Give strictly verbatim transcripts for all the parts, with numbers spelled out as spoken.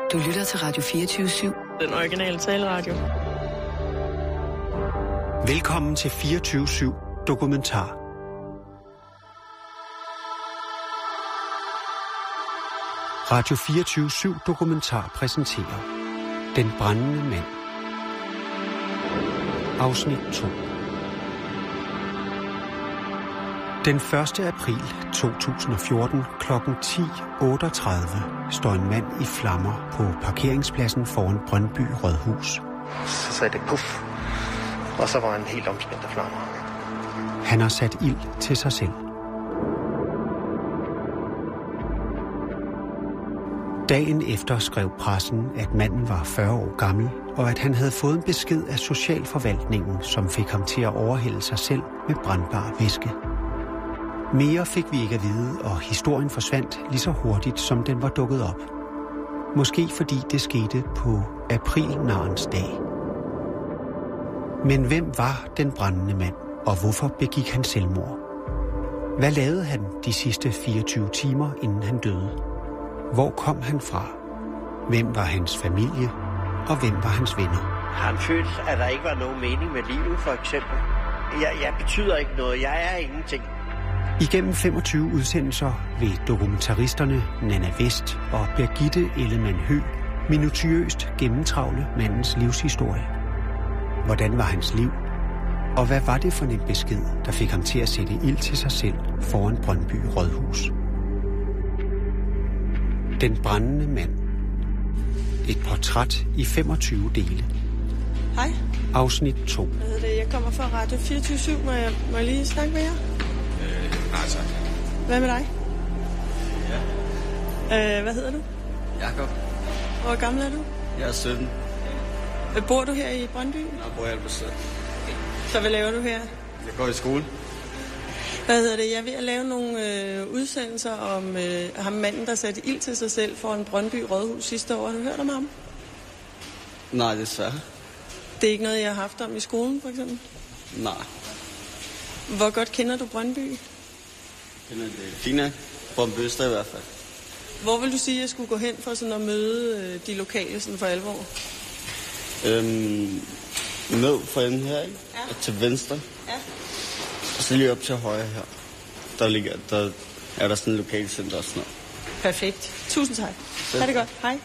Du lytter til Radio fireogtyve syv. Den originale taleradio. Velkommen til fireogtyve syv Dokumentar. Radio fireogtyve syv Dokumentar præsenterer Den brændende mand. Afsnit to. Den første april to tusind og fjorten klokken ti otteogtredive står en mand i flammer på parkeringspladsen foran Brøndby Rådhus. Så sagde det puff, og så var han helt omspændt af flammer. Han har sat ild til sig selv. Dagen efter skrev pressen, at manden var fyrre år gammel, og at han havde fået en besked af socialforvaltningen, som fik ham til at overhælde sig selv med brandbar væske. Mere fik vi ikke at vide, og historien forsvandt lige så hurtigt, som den var dukket op. Måske fordi det skete på aprilnarens dag. Men hvem var den brændende mand, og hvorfor begik han selvmord? Hvad lavede han de sidste fireogtyve timer, inden han døde? Hvor kom han fra? Hvem var hans familie? Og hvem var hans venner? Han følte, at der ikke var nogen mening med livet, for eksempel. Jeg, jeg betyder ikke noget. Jeg er ingenting. Igennem femogtyve udsendelser vil dokumentaristerne Nanna Vest og Birgitte Ellemann Høgh minutiøst gennemtravle mandens livshistorie. Hvordan var hans liv? Og hvad var det for en besked, der fik ham til at sætte ild til sig selv foran Brøndby Rådhus? Den brændende mand. Et portræt i femogtyve dele. Hej. Afsnit to. Hvad hedder det? Jeg kommer fra Radio fireogtyve syv. Må jeg, må jeg lige snakke med jer? Øh, nej tak. Hvad med dig? Ja. Øh, hvad hedder du? Jakob. Hvor gammel er du? Jeg er sytten. Øh, Bor du her i Brøndby? Jeg bor i Albertslund. Så hvad laver du her? Jeg går i skole. Hvad hedder det? Jeg er ved at lave nogle øh, udsendelser om øh, ham manden, der satte ild til sig selv foran Brøndby Rådhus sidste år. Har du hørt om ham? Nej, desværre. Det er ikke noget, jeg har haft om i skolen, for eksempel? Nej. Hvor godt kender du Brøndby? Det er fint. Brøndby Øster i hvert fald. Hvor vil du sige, at jeg skulle gå hen for sådan at møde øh, de lokale sådan for alvor? Øhm, ned for enden her, ikke? Ja. Og til venstre. Ja. Og så lige op til højre her. Der, ligger, der er der sådan en lokalcenter og sådan noget. Perfekt. Tusind tak. Ha' det godt. Hej.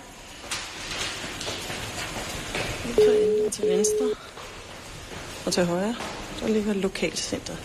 Så enden til venstre. Og til højre. Der ligger et lokalcenter.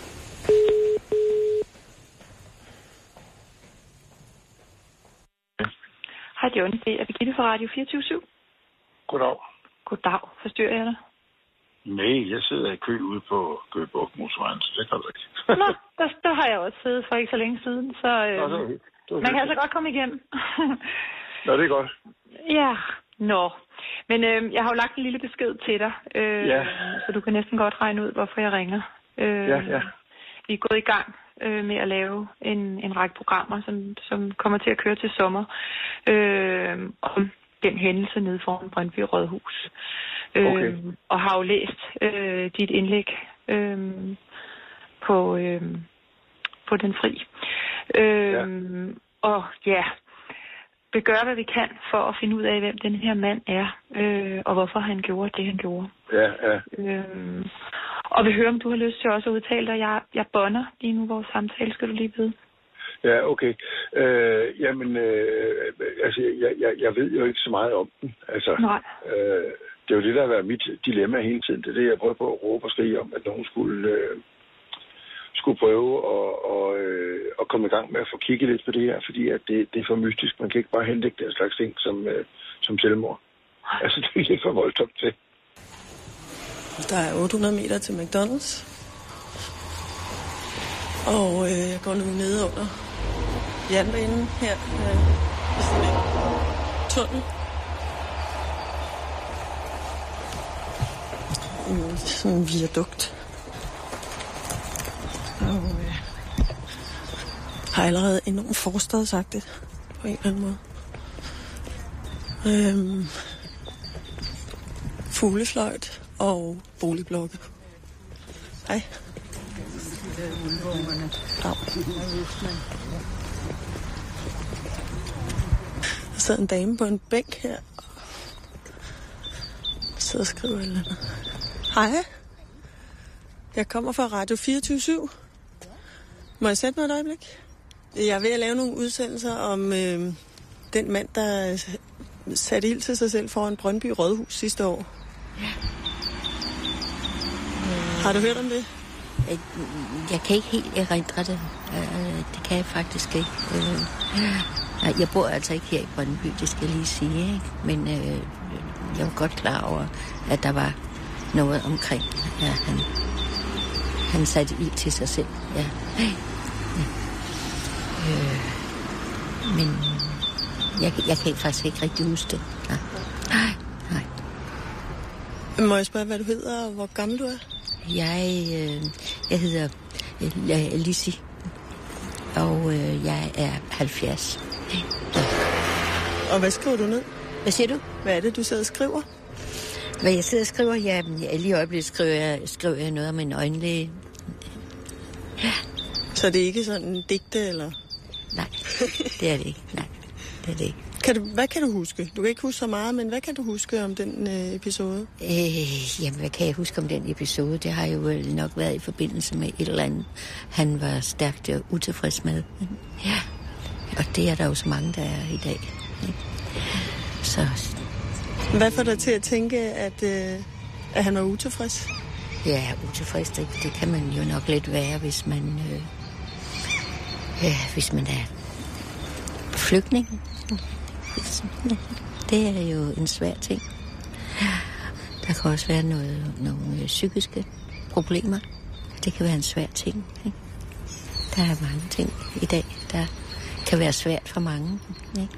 Hej John, det er Birgitte fra Radio fireogtyve syv. Goddag. Goddag. Forstyrrer jeg dig? Nej, jeg sidder i kø ude på Gøgebugt Motorvejen, så det kan du ikke. Nå, der, der har jeg også siddet for ikke så længe siden, så øh, Nå, det var, det var man kan altså godt komme igennem. Nå, det er godt. Ja, nå. Men øh, jeg har jo lagt en lille besked til dig, øh, ja. så du kan næsten godt regne ud, hvorfor jeg ringer. Øh, ja, ja. Vi er gået i gang øh, med at lave en, en række programmer, som, som kommer til at køre til sommer, øh, om den hændelse nede foran Brøndby Rådhus. Okay. Øh, og har jo læst øh, dit indlæg øh, på, øh, på Den Fri. Øh, ja. Og ja, vil gøre, hvad vi kan for at finde ud af, hvem den her mand er, øh, og hvorfor han gjorde det, han gjorde. Ja, ja. Øh, og vil høre, om du har lyst til også at udtale dig. Jeg, jeg bonder lige nu vores samtale, skal du lige vide. Ja, okay. Øh, jamen, øh, altså, jeg, jeg, jeg ved jo ikke så meget om den. Altså, Nej. Øh, det er jo det, der har været mit dilemma hele tiden. Det er det, jeg prøver på at råbe og skrige om, at nogen skulle, øh, skulle prøve at, og, øh, at komme i gang med at få kigget lidt på det her, fordi at det, det er for mystisk. Man kan ikke bare henlægge den slags ting som, øh, som selvmord. Altså, det er lidt for voldsomt til. Der er otte hundrede meter til McDonald's. Og øh, jeg går nu nede under jernbanen her. Øh, ved sådan en tunnel. Mm, sådan en viadukt. Og øh, har allerede enormt forstadsagtigt på en eller anden måde. Øhm, fuglefløjt og boligblokke. Hej. Ja. Der sidder en dame på en bænk her og sidder og skriver et eller andet. Hej. Jeg kommer fra Radio fireogtyve syv. Må jeg sætte mig et øjeblik? Jeg er ved at lave nogle udsendelser om øh, den mand, der satte ild til sig selv foran Brøndby Rådhus sidste år. Ja. Har du hørt om det? Jeg, jeg kan ikke helt erindre det. Det kan jeg faktisk ikke. Jeg bor altså ikke her i Brøndby, det skal jeg lige sige, ikke? Men øh, jeg var godt klar over, at der var noget omkring, at han, han satte ild til sig selv. Ja. Ja. Øh, men jeg, jeg kan faktisk ikke rigtig huske det. Nej. Nej. Nej. Må jeg spørge, hvad du hedder og hvor gammel du er? Jeg, øh, jeg hedder øh, Lissi, og øh, jeg er halvfjerds. Ja. Og hvad skriver du ned? Hvad siger du? Hvad er det, du sidder og skriver? Hvad jeg sidder og skriver? Ja, lige i øjeblikket skriver jeg, skriver jeg noget om en øjenlæge. Ja. Så det er ikke sådan en digte, eller? Nej, det er det ikke. Nej, det er det ikke. Kan du, hvad kan du huske? Du kan ikke huske så meget, men hvad kan du huske om den øh, episode? Øh, jamen, hvad kan jeg huske om den episode? Det har jo nok været i forbindelse med et eller andet, han var stærkt uh, utilfreds med. Ja, og det er der jo så mange, der er i dag. Ikke? Så... Hvad får dig til at tænke, at, øh, at han var utilfreds? Ja, utilfreds, det, det kan man jo nok lidt være, hvis man, øh, ja, hvis man er flygtning. Det er jo en svær ting. Der kan også være noget, nogle psykiske problemer. Det kan være en svær ting. Ikke? Der er mange ting i dag, der kan være svært for mange. Ikke?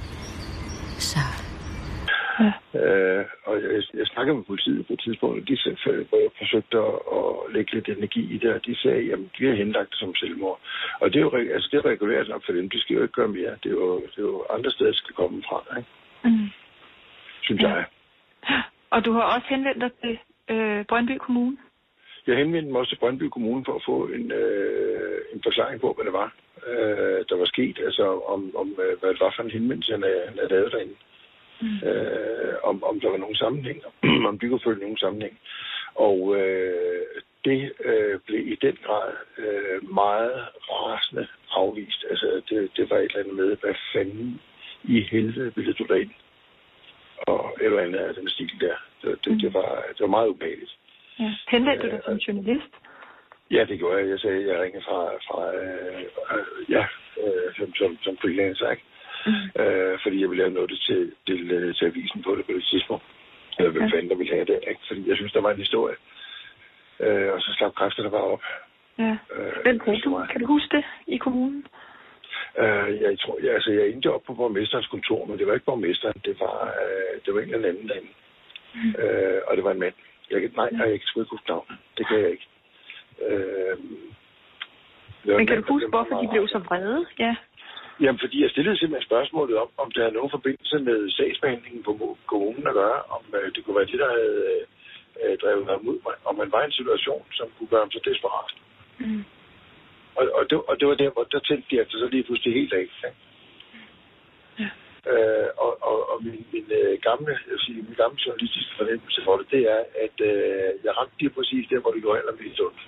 Så... Ja. Øh, og jeg, jeg snakkede med politiet på et tidspunkt, og de forsøgte at, at lægge lidt energi i det, og de sagde, at vi har henlagt det som selvmord. Og det er jo altså, det er regulært nok for dem, de skal jo ikke gøre mere. Det er jo, det er jo andre steder, der skal komme fra, ikke? Mm. Synes ja. jeg. Og du har også henvendt dig til øh, Brøndby Kommune? Jeg henvendte mig også til Brøndby Kommune for at få en, øh, en forklaring på, hvad det var, øh, der var sket. Altså om, om hvad det var for en henvendelse, han havde lavet derinde. Mm. Øh, om, om der var nogen sammenhæng, om de kunne følge nogen sammenhæng. Og øh, det øh, blev i den grad øh, meget rasende afvist. Altså, det, det var et eller andet med, hvad fanden i helvede ville du derind? Og et eller andet af den stil der. Det, det, mm. det, var, det var meget ubehageligt. Ja. Henvendte du dig som journalist? Ja, det gjorde jeg. Jeg sagde, at jeg ringede fra, fra øh, øh, ja, øh, som, som, som freelancer, ikke? Mm. Øh, fordi jeg ville lave noget til, til, til avisen på det på det tidspunkt. Eller hvem ja. fanden der ville have det, ikke? Fordi jeg synes, der var en historie. Øh, og så slap kræfterne bare op. Ja. Hvem øh, du? Kan du huske det i kommunen? Øh, jeg tror, jeg, altså, jeg endte op på borgmesterens kontor, men det var ikke borgmesteren. Det var, øh, det var en eller anden derinde. Mm. Øh, og det var en mand. Jeg, nej, ja. jeg ikke skulle ikke huske navnet. Det kan jeg ikke. Øh, men kan du huske, hvorfor de blev så vrede? Ja. Jamen, fordi jeg stillede simpelthen spørgsmålet om, om der er nogen forbindelse med sagsbehandlingen på kommunen at gøre, om øh, det kunne være det, der havde øh, drevet ham ud, om man var i en situation, som kunne gøre ham så desperat. Mm. Og, og, det, og det var der, hvor der tænkte de altså så lige pludselig helt af. Ja? Ja. Øh, og, og, og min, min, øh, gamle, jeg vil sige, min gamle journalistiske fornemmelse for det, det er, at øh, jeg ramte lige præcis der, hvor det går allermest ondt.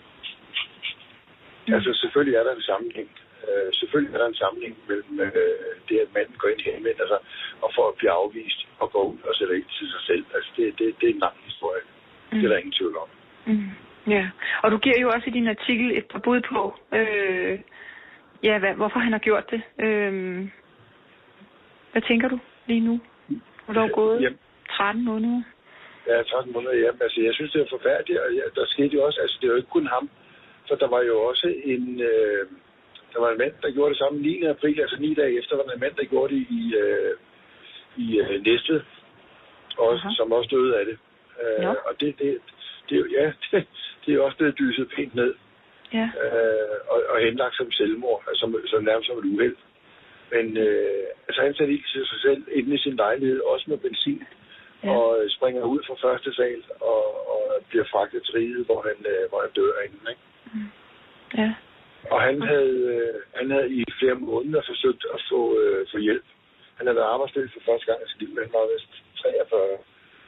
Mm. Altså, selvfølgelig er der en sammenhæng. Uh, selvfølgelig er der en sammenhæng mellem uh, det, at manden går ind i henvender sig, og for at blive afvist og gå ud og sætte ind til sig selv. Altså, det, det, det er en lang historie. Mm. Det er der ingen tvivl om. Mm. Ja, og du giver jo også i din artikel et par bud på, øh, ja, hvad, hvorfor han har gjort det. Øh, hvad tænker du lige nu? Hvor der er gået jamen. tretten måneder? Ja, tretten måneder, jamen. Altså, jeg synes, det er forfærdeligt, og ja, der skete jo også, altså, det er jo ikke kun ham, for der var jo også en... Øh, Der var en mand, der gjorde det samme niende april, altså ni dage efter, var der en mand, der gjorde det i, øh, i øh, Næstved, også, som også døde af det. Øh, ja. Og det, det, det, er jo, ja, det, det er også blevet dyset pænt ned. Ja. Øh, og, og henlagt som selvmord, altså som, som nærmest som et uheld. Men øh, altså han satte ild til sig selv inde i sin lejlighed, også med benzin, ja. Og springer ud fra første sal og, og bliver fragtet til riget, hvor han, øh, hvor han dør inden, ikke? Mm. Ja. Og han havde, øh, han havde i flere måneder forsøgt at få, øh, få hjælp. Han havde været arbejdsløs for første gang i sit liv, men han var vist treogfyrre.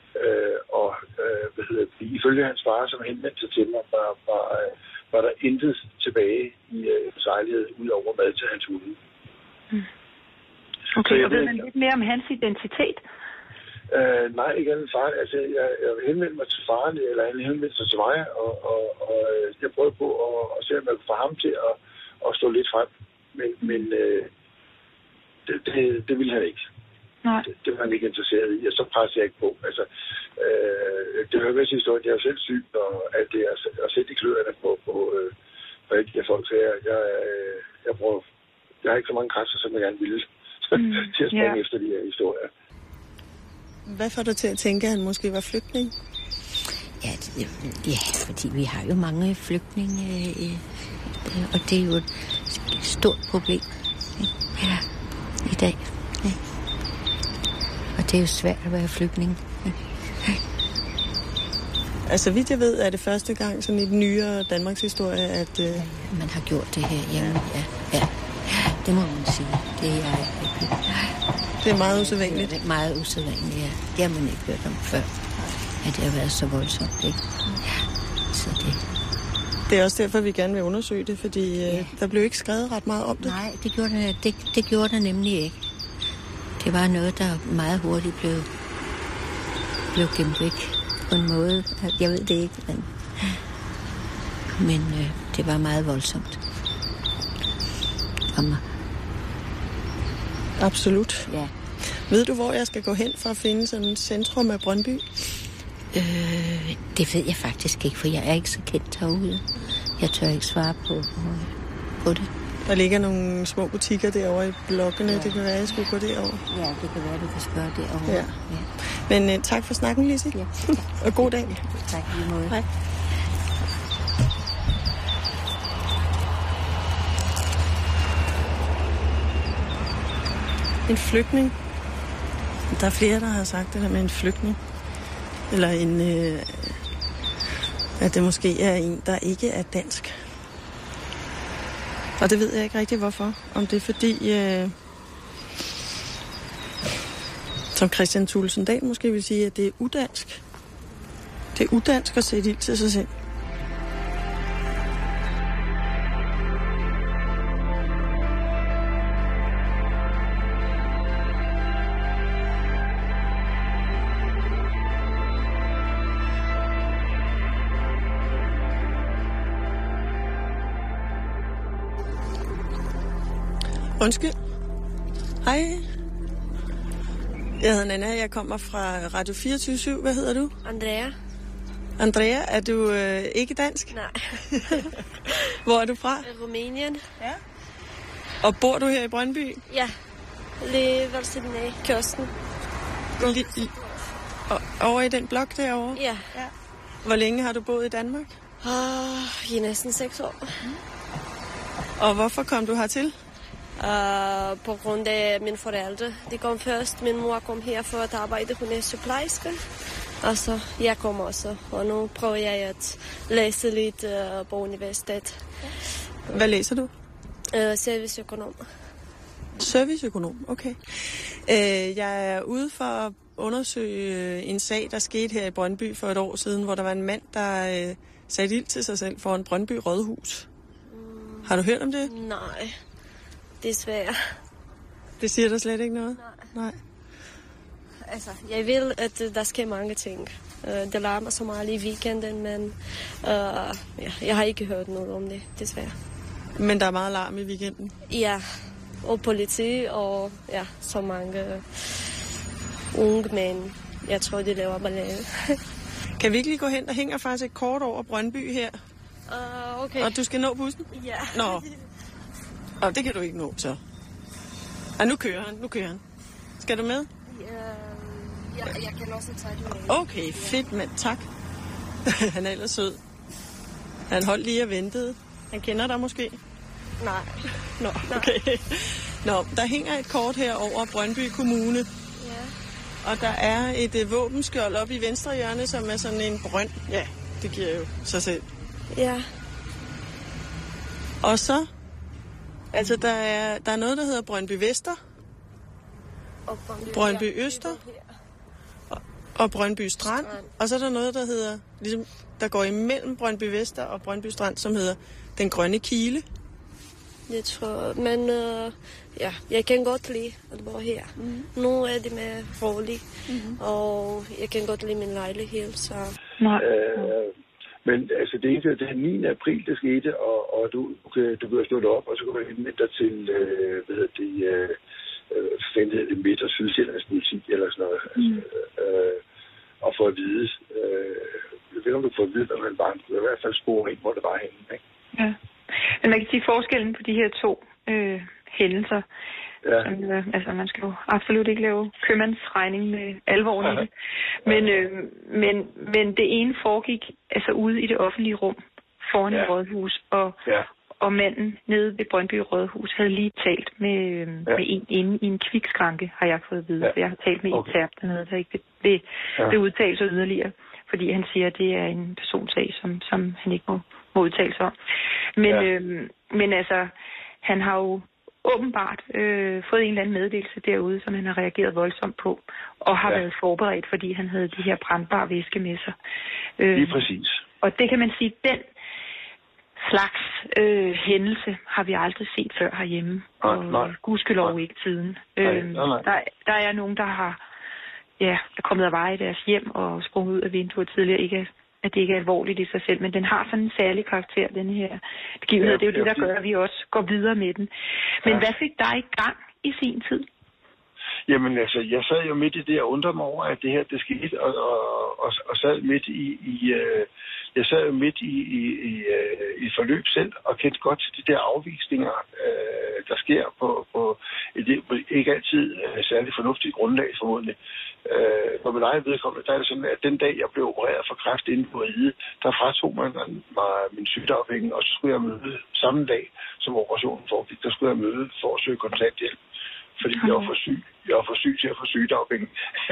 Øh, og øh, hvad hedder det, ifølge hans far, som henvendte sig til mig, var, var, var der intet tilbage i øh, sejlighed ud over mad til hans hunde. Mm. Okay, og ved man lidt mere om hans identitet? Øh, nej, ikke andet far. Altså, jeg, jeg henvendte mig til faren, eller han henvendte sig til mig, og, og, og jeg prøvede på at, at se, om jeg kunne få ham til at, at stå lidt frem. Men, men øh, det, det, det ville han ikke. Nej. Det, det var han ikke interesseret i, og så presser jeg ikke på. Altså, øh, det hører med til historien, jeg er jo selv syg, og alt det, jeg har set i kløerne på, på, øh, på alle de her folk, så jeg, jeg, jeg, prøver, jeg har ikke så mange kræfter, som jeg gerne ville, mm. til at springe yeah. efter de her historier. Hvad får du til at tænke, at han måske var flygtning? Ja, det, ja, fordi vi har jo mange flygtninge, øh, og det er jo et stort problem ja, i dag. Ja. Og det er jo svært at være flygtning. Ja. Altså, vidt jeg ved, er det første gang sådan i den nyere Danmarks historie, at... Øh... Ja, man har gjort det her hjemme. Ja, ja. Det må man sige. Det er jeg ikke. Det er meget usædvanligt. Det er meget usædvanligt, ja. Det har man ikke hørt om før. At det har været så voldsomt, ikke? Ja, så det... Det er også derfor, vi gerne vil undersøge det, fordi ja. øh, der blev ikke skrevet ret meget om det. Nej, det gjorde det, det, det gjorde det nemlig ikke. Det var noget, der meget hurtigt blev, blev gemt væk på en måde. Jeg ved det ikke, men, men øh, det var meget voldsomt. Om, Absolut. Ja. Ved du, hvor jeg skal gå hen for at finde sådan et centrum af Brøndby? Øh, det ved jeg faktisk ikke, for jeg er ikke så kendt herude. Jeg tør ikke svare på, på det. Der ligger nogle små butikker derovre i blokkene. Ja. Det kan være, at jeg skulle gå derover. Ja, det kan være, at du kan spørge derovre. Ja. Ja. Men uh, tak for snakken, Lise. Ja. Og god dag. Tak lige måde. Hej. En flygtning. Der er flere, der har sagt det der med en flygtning. Eller en... Øh, at det måske er en, der ikke er dansk. Og det ved jeg ikke rigtig, hvorfor. Om det er fordi... Øh, som Christian Thulesen Dahl måske vil sige, at det er udansk. Det er udansk at sætte ild til sig selv. Undskyld. Hej. Jeg hedder Nana, jeg kommer fra Radio fireogtyve syv. Hvad hedder du? Andrea. Andrea, er du øh, ikke dansk? Nej. Hvor er du fra? Rumænien. Ja. Og bor du her i Brøndby? Ja, lige ved siden af kysten. Lige, over i den blok derovre? Ja. Ja. Hvor længe har du boet i Danmark? Oh, i næsten seks år. Mm. Og hvorfor kom du hertil? Uh, på grund af mine forældre. De kom først. Min mor kom her for at arbejde. Hun er sygeplejerske. Og så jeg kom også. Og nu prøver jeg at læse lidt uh, på universitet. Hvad læser du? Uh, serviceøkonom. Serviceøkonom, okay. Uh, jeg er ude for at undersøge en sag, der skete her i Brøndby for et år siden, hvor der var en mand, der uh, satte ild til sig selv for en Brøndby Rådhus. Mm. Har du hørt om det? Nej. Desværre. Det siger der slet ikke noget? Nej. Nej. Altså, jeg vil, at der sker mange ting. Uh, det larmer så meget i weekenden, men uh, ja, jeg har ikke hørt noget om det, desværre. Men der er meget larm i weekenden? Ja, og politi, og ja, så mange unge mænd. Jeg tror, de laver ballade. Kan vi ikke lige gå hen? Der hænger faktisk et kort over Brøndby her. Uh, okay. Og du skal nå bussen? Ja. Nå. Og det kan du ikke nå, så. Ah, nu kører han, nu kører han. Skal du med? Ja, jeg, jeg kan også tage det med. Okay, fedt mand, tak. Han er ellers sød. Han holdt lige og ventede. Han kender dig måske? Nej. Nå, okay. Nå, der hænger et kort her over Brøndby Kommune. Ja. Og der er et uh, våbenskjold oppe i venstre hjørne, som er sådan en brønd. Ja, det giver jo sig selv. Ja. Og så... Altså, der er, der er noget, der hedder Brøndby Vester. Og Brøndby, Brøndby Øster. Og, Og Brøndby Strand. Strand. Og så er der noget, der hedder, ligesom, der går imellem Brøndby Vester og Brøndby Strand, som hedder Den Grønne Kile. Jeg tror, men øh, ja, jeg kan godt lide at bo her. Mm-hmm. Nu er det mere roligt, mm-hmm. og jeg kan godt lide min lejlighed, så... Nej. Øh, men altså, det er, det er niende april, der skete, og, og du, okay, du kan stå op, og så kan du henvende dig til, øh, hvad hedder det, øh, øh, det midt- og sydsjællands politi, eller sådan noget, mm. altså, øh, og få at vide, øh, jeg ved ikke, om du får at vide, når man bare, i hvert fald spore ind, hvor det var henne, ikke? Ja. Men man kan sige forskellen på de her to øh, hændelser. Ja. Som, øh, altså, man skal jo absolut ikke lave købmandsregning med alvoren i det. Men, øh, men, men det ene foregik altså ude i det offentlige rum foran ja. et rådhus, og, ja. og manden nede ved Brøndby Rådhus havde lige talt med, øh, ja. med en inde i en kvikskranke, har jeg fået at vide. Ja. Jeg har talt med okay. en tærp dernede, der ikke vil, ja. vil udtale sig yderligere, fordi han siger, at det er en personsag, som, som han ikke må, må udtale sig om. Men, ja. øh, men altså, han har jo åbenbart øh, fået en eller anden meddelelse derude, som han har reageret voldsomt på, og har ja. været forberedt, fordi han havde de her brandbare væske med sig. Øh, Lige præcis. Og det kan man sige, den slags øh, hændelse har vi aldrig set før herhjemme, nej, og nej. gudskelov nej. ikke siden. Nej, Øh, nej, nej. der, der er nogen, der har ja, er kommet af veje i deres hjem og sprunget ud af vinduet tidligere, ikke at det ikke er alvorligt i sig selv, men den har sådan en særlig karakter, den her begivenhed. Ja, det er jo det, der gør, at vi også går videre med den. Men ja. hvad fik dig i gang i sin tid? Jamen altså, jeg sad jo midt i det og undrede mig over, at det her, det skete, og, og, og, og sad midt i, i uh, jeg sad jo midt i, i, i, uh, i forløb selv, og kendte godt til de der afvisninger, uh, der sker på, på et ikke altid uh, særligt fornuftigt grundlag, formodentlig. Uh, på min egen vedkommende, der er det sådan, at den dag, jeg blev opereret for kræft inde på Ide, der fratog man mig min sygedagpenge, og så skulle jeg møde samme dag, som operationen foregik, der skulle jeg møde for at søge kontanthjælp. Fordi jeg var for syg. Jeg var for syg til at få sygedagpenge.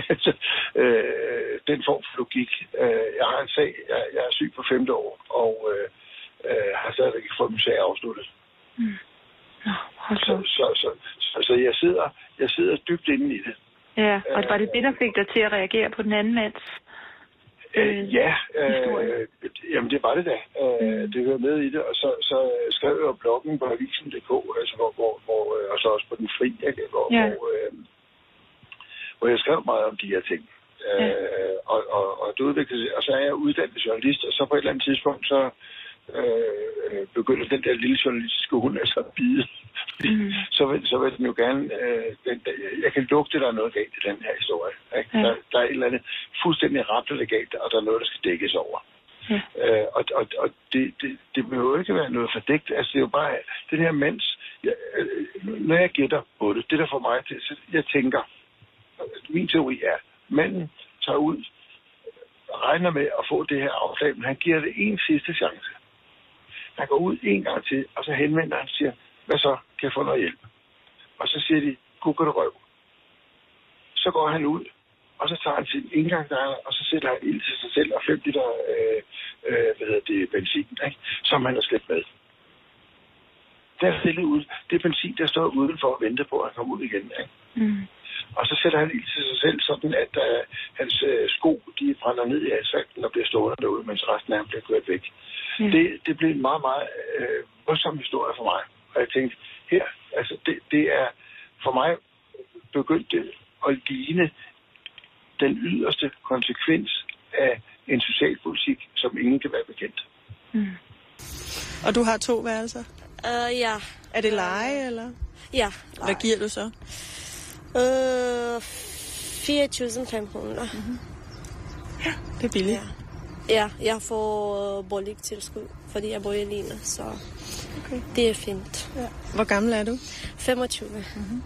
øh, den form for logik. Øh, jeg har en sag. Jeg, jeg er syg på femte år, og øh, øh, har stadigvæk ikke fået min sag afsluttet. Mm. Nå, så, så, så, så, så jeg sidder, jeg sidder dybt inde i det. Ja, og var det det, der fik dig til at reagere på den anden mands? Øh, ja, øh, jamen det var det da. Øh, mm. Det hører med i det, og så, så skrev jeg bloggen på avisen punktum d k, altså hvor, hvor, hvor, og så også på Den Fri, ikke? Hvor, ja. hvor, øh, hvor jeg skrev meget om de her ting. Ja. Øh, og, og, og, det udviklede sig, og så er jeg uddannet journalist, og så på et eller andet tidspunkt, så øh, begynder den der lille journalistiske hund altså at bide. Mm. så, vil, så vil den jo gerne, øh, den, jeg kan lugte, der er noget galt i den her historie. Ikke? Ja. Der, der er et eller andet fuldstændig ramt galt, og der er noget, der skal dækkes over. Ja. Øh, og og, og det, det, det behøver jo ikke være noget fordækt. Altså det er jo bare, den her mens, jeg, når jeg gætter på det, det der får mig til, så jeg tænker, min teori er, manden tager ud, regner med at få det her afslag, men han giver det en sidste chance. Han går ud en gang til, og så henvender han og siger, hvad så? Kan jeg få noget hjælp? Og så siger de, gud det røv. Så går han ud, og så tager han sin indgangsdejler, og så sætter han ild til sig selv og fem liter øh, øh, hvad hedder det, benzin, ikke? Som han har slæbt med. Der er stillet ud. Det er benzin, der står udenfor og venter på, at han kommer ud igen. Ikke? Mm. Og så sætter han ild til sig selv, sådan at uh, hans uh, sko, de brænder ned i asfalten og bliver stående derude, mens resten af ham bliver kørt væk. Mm. Det, det blev en meget, meget øh, voldsom historie for mig. Og jeg tænkte, her, altså det, det er for mig begyndt det at ligne den yderste konsekvens af en socialpolitik, som ingen kan være bekendt. Mm. Og du har to værelser? Uh, ja. Er det leje, eller? Ja. Leje. Hvad giver du så? Uh, fire tusind fem hundrede. Mm-hmm. Ja, det er billigt. Ja, ja jeg får uh, boligtilskud, fordi jeg bor i Lina, så okay. Det er fint. Ja. Hvor gammel er du? femogtyve. Mm-hmm.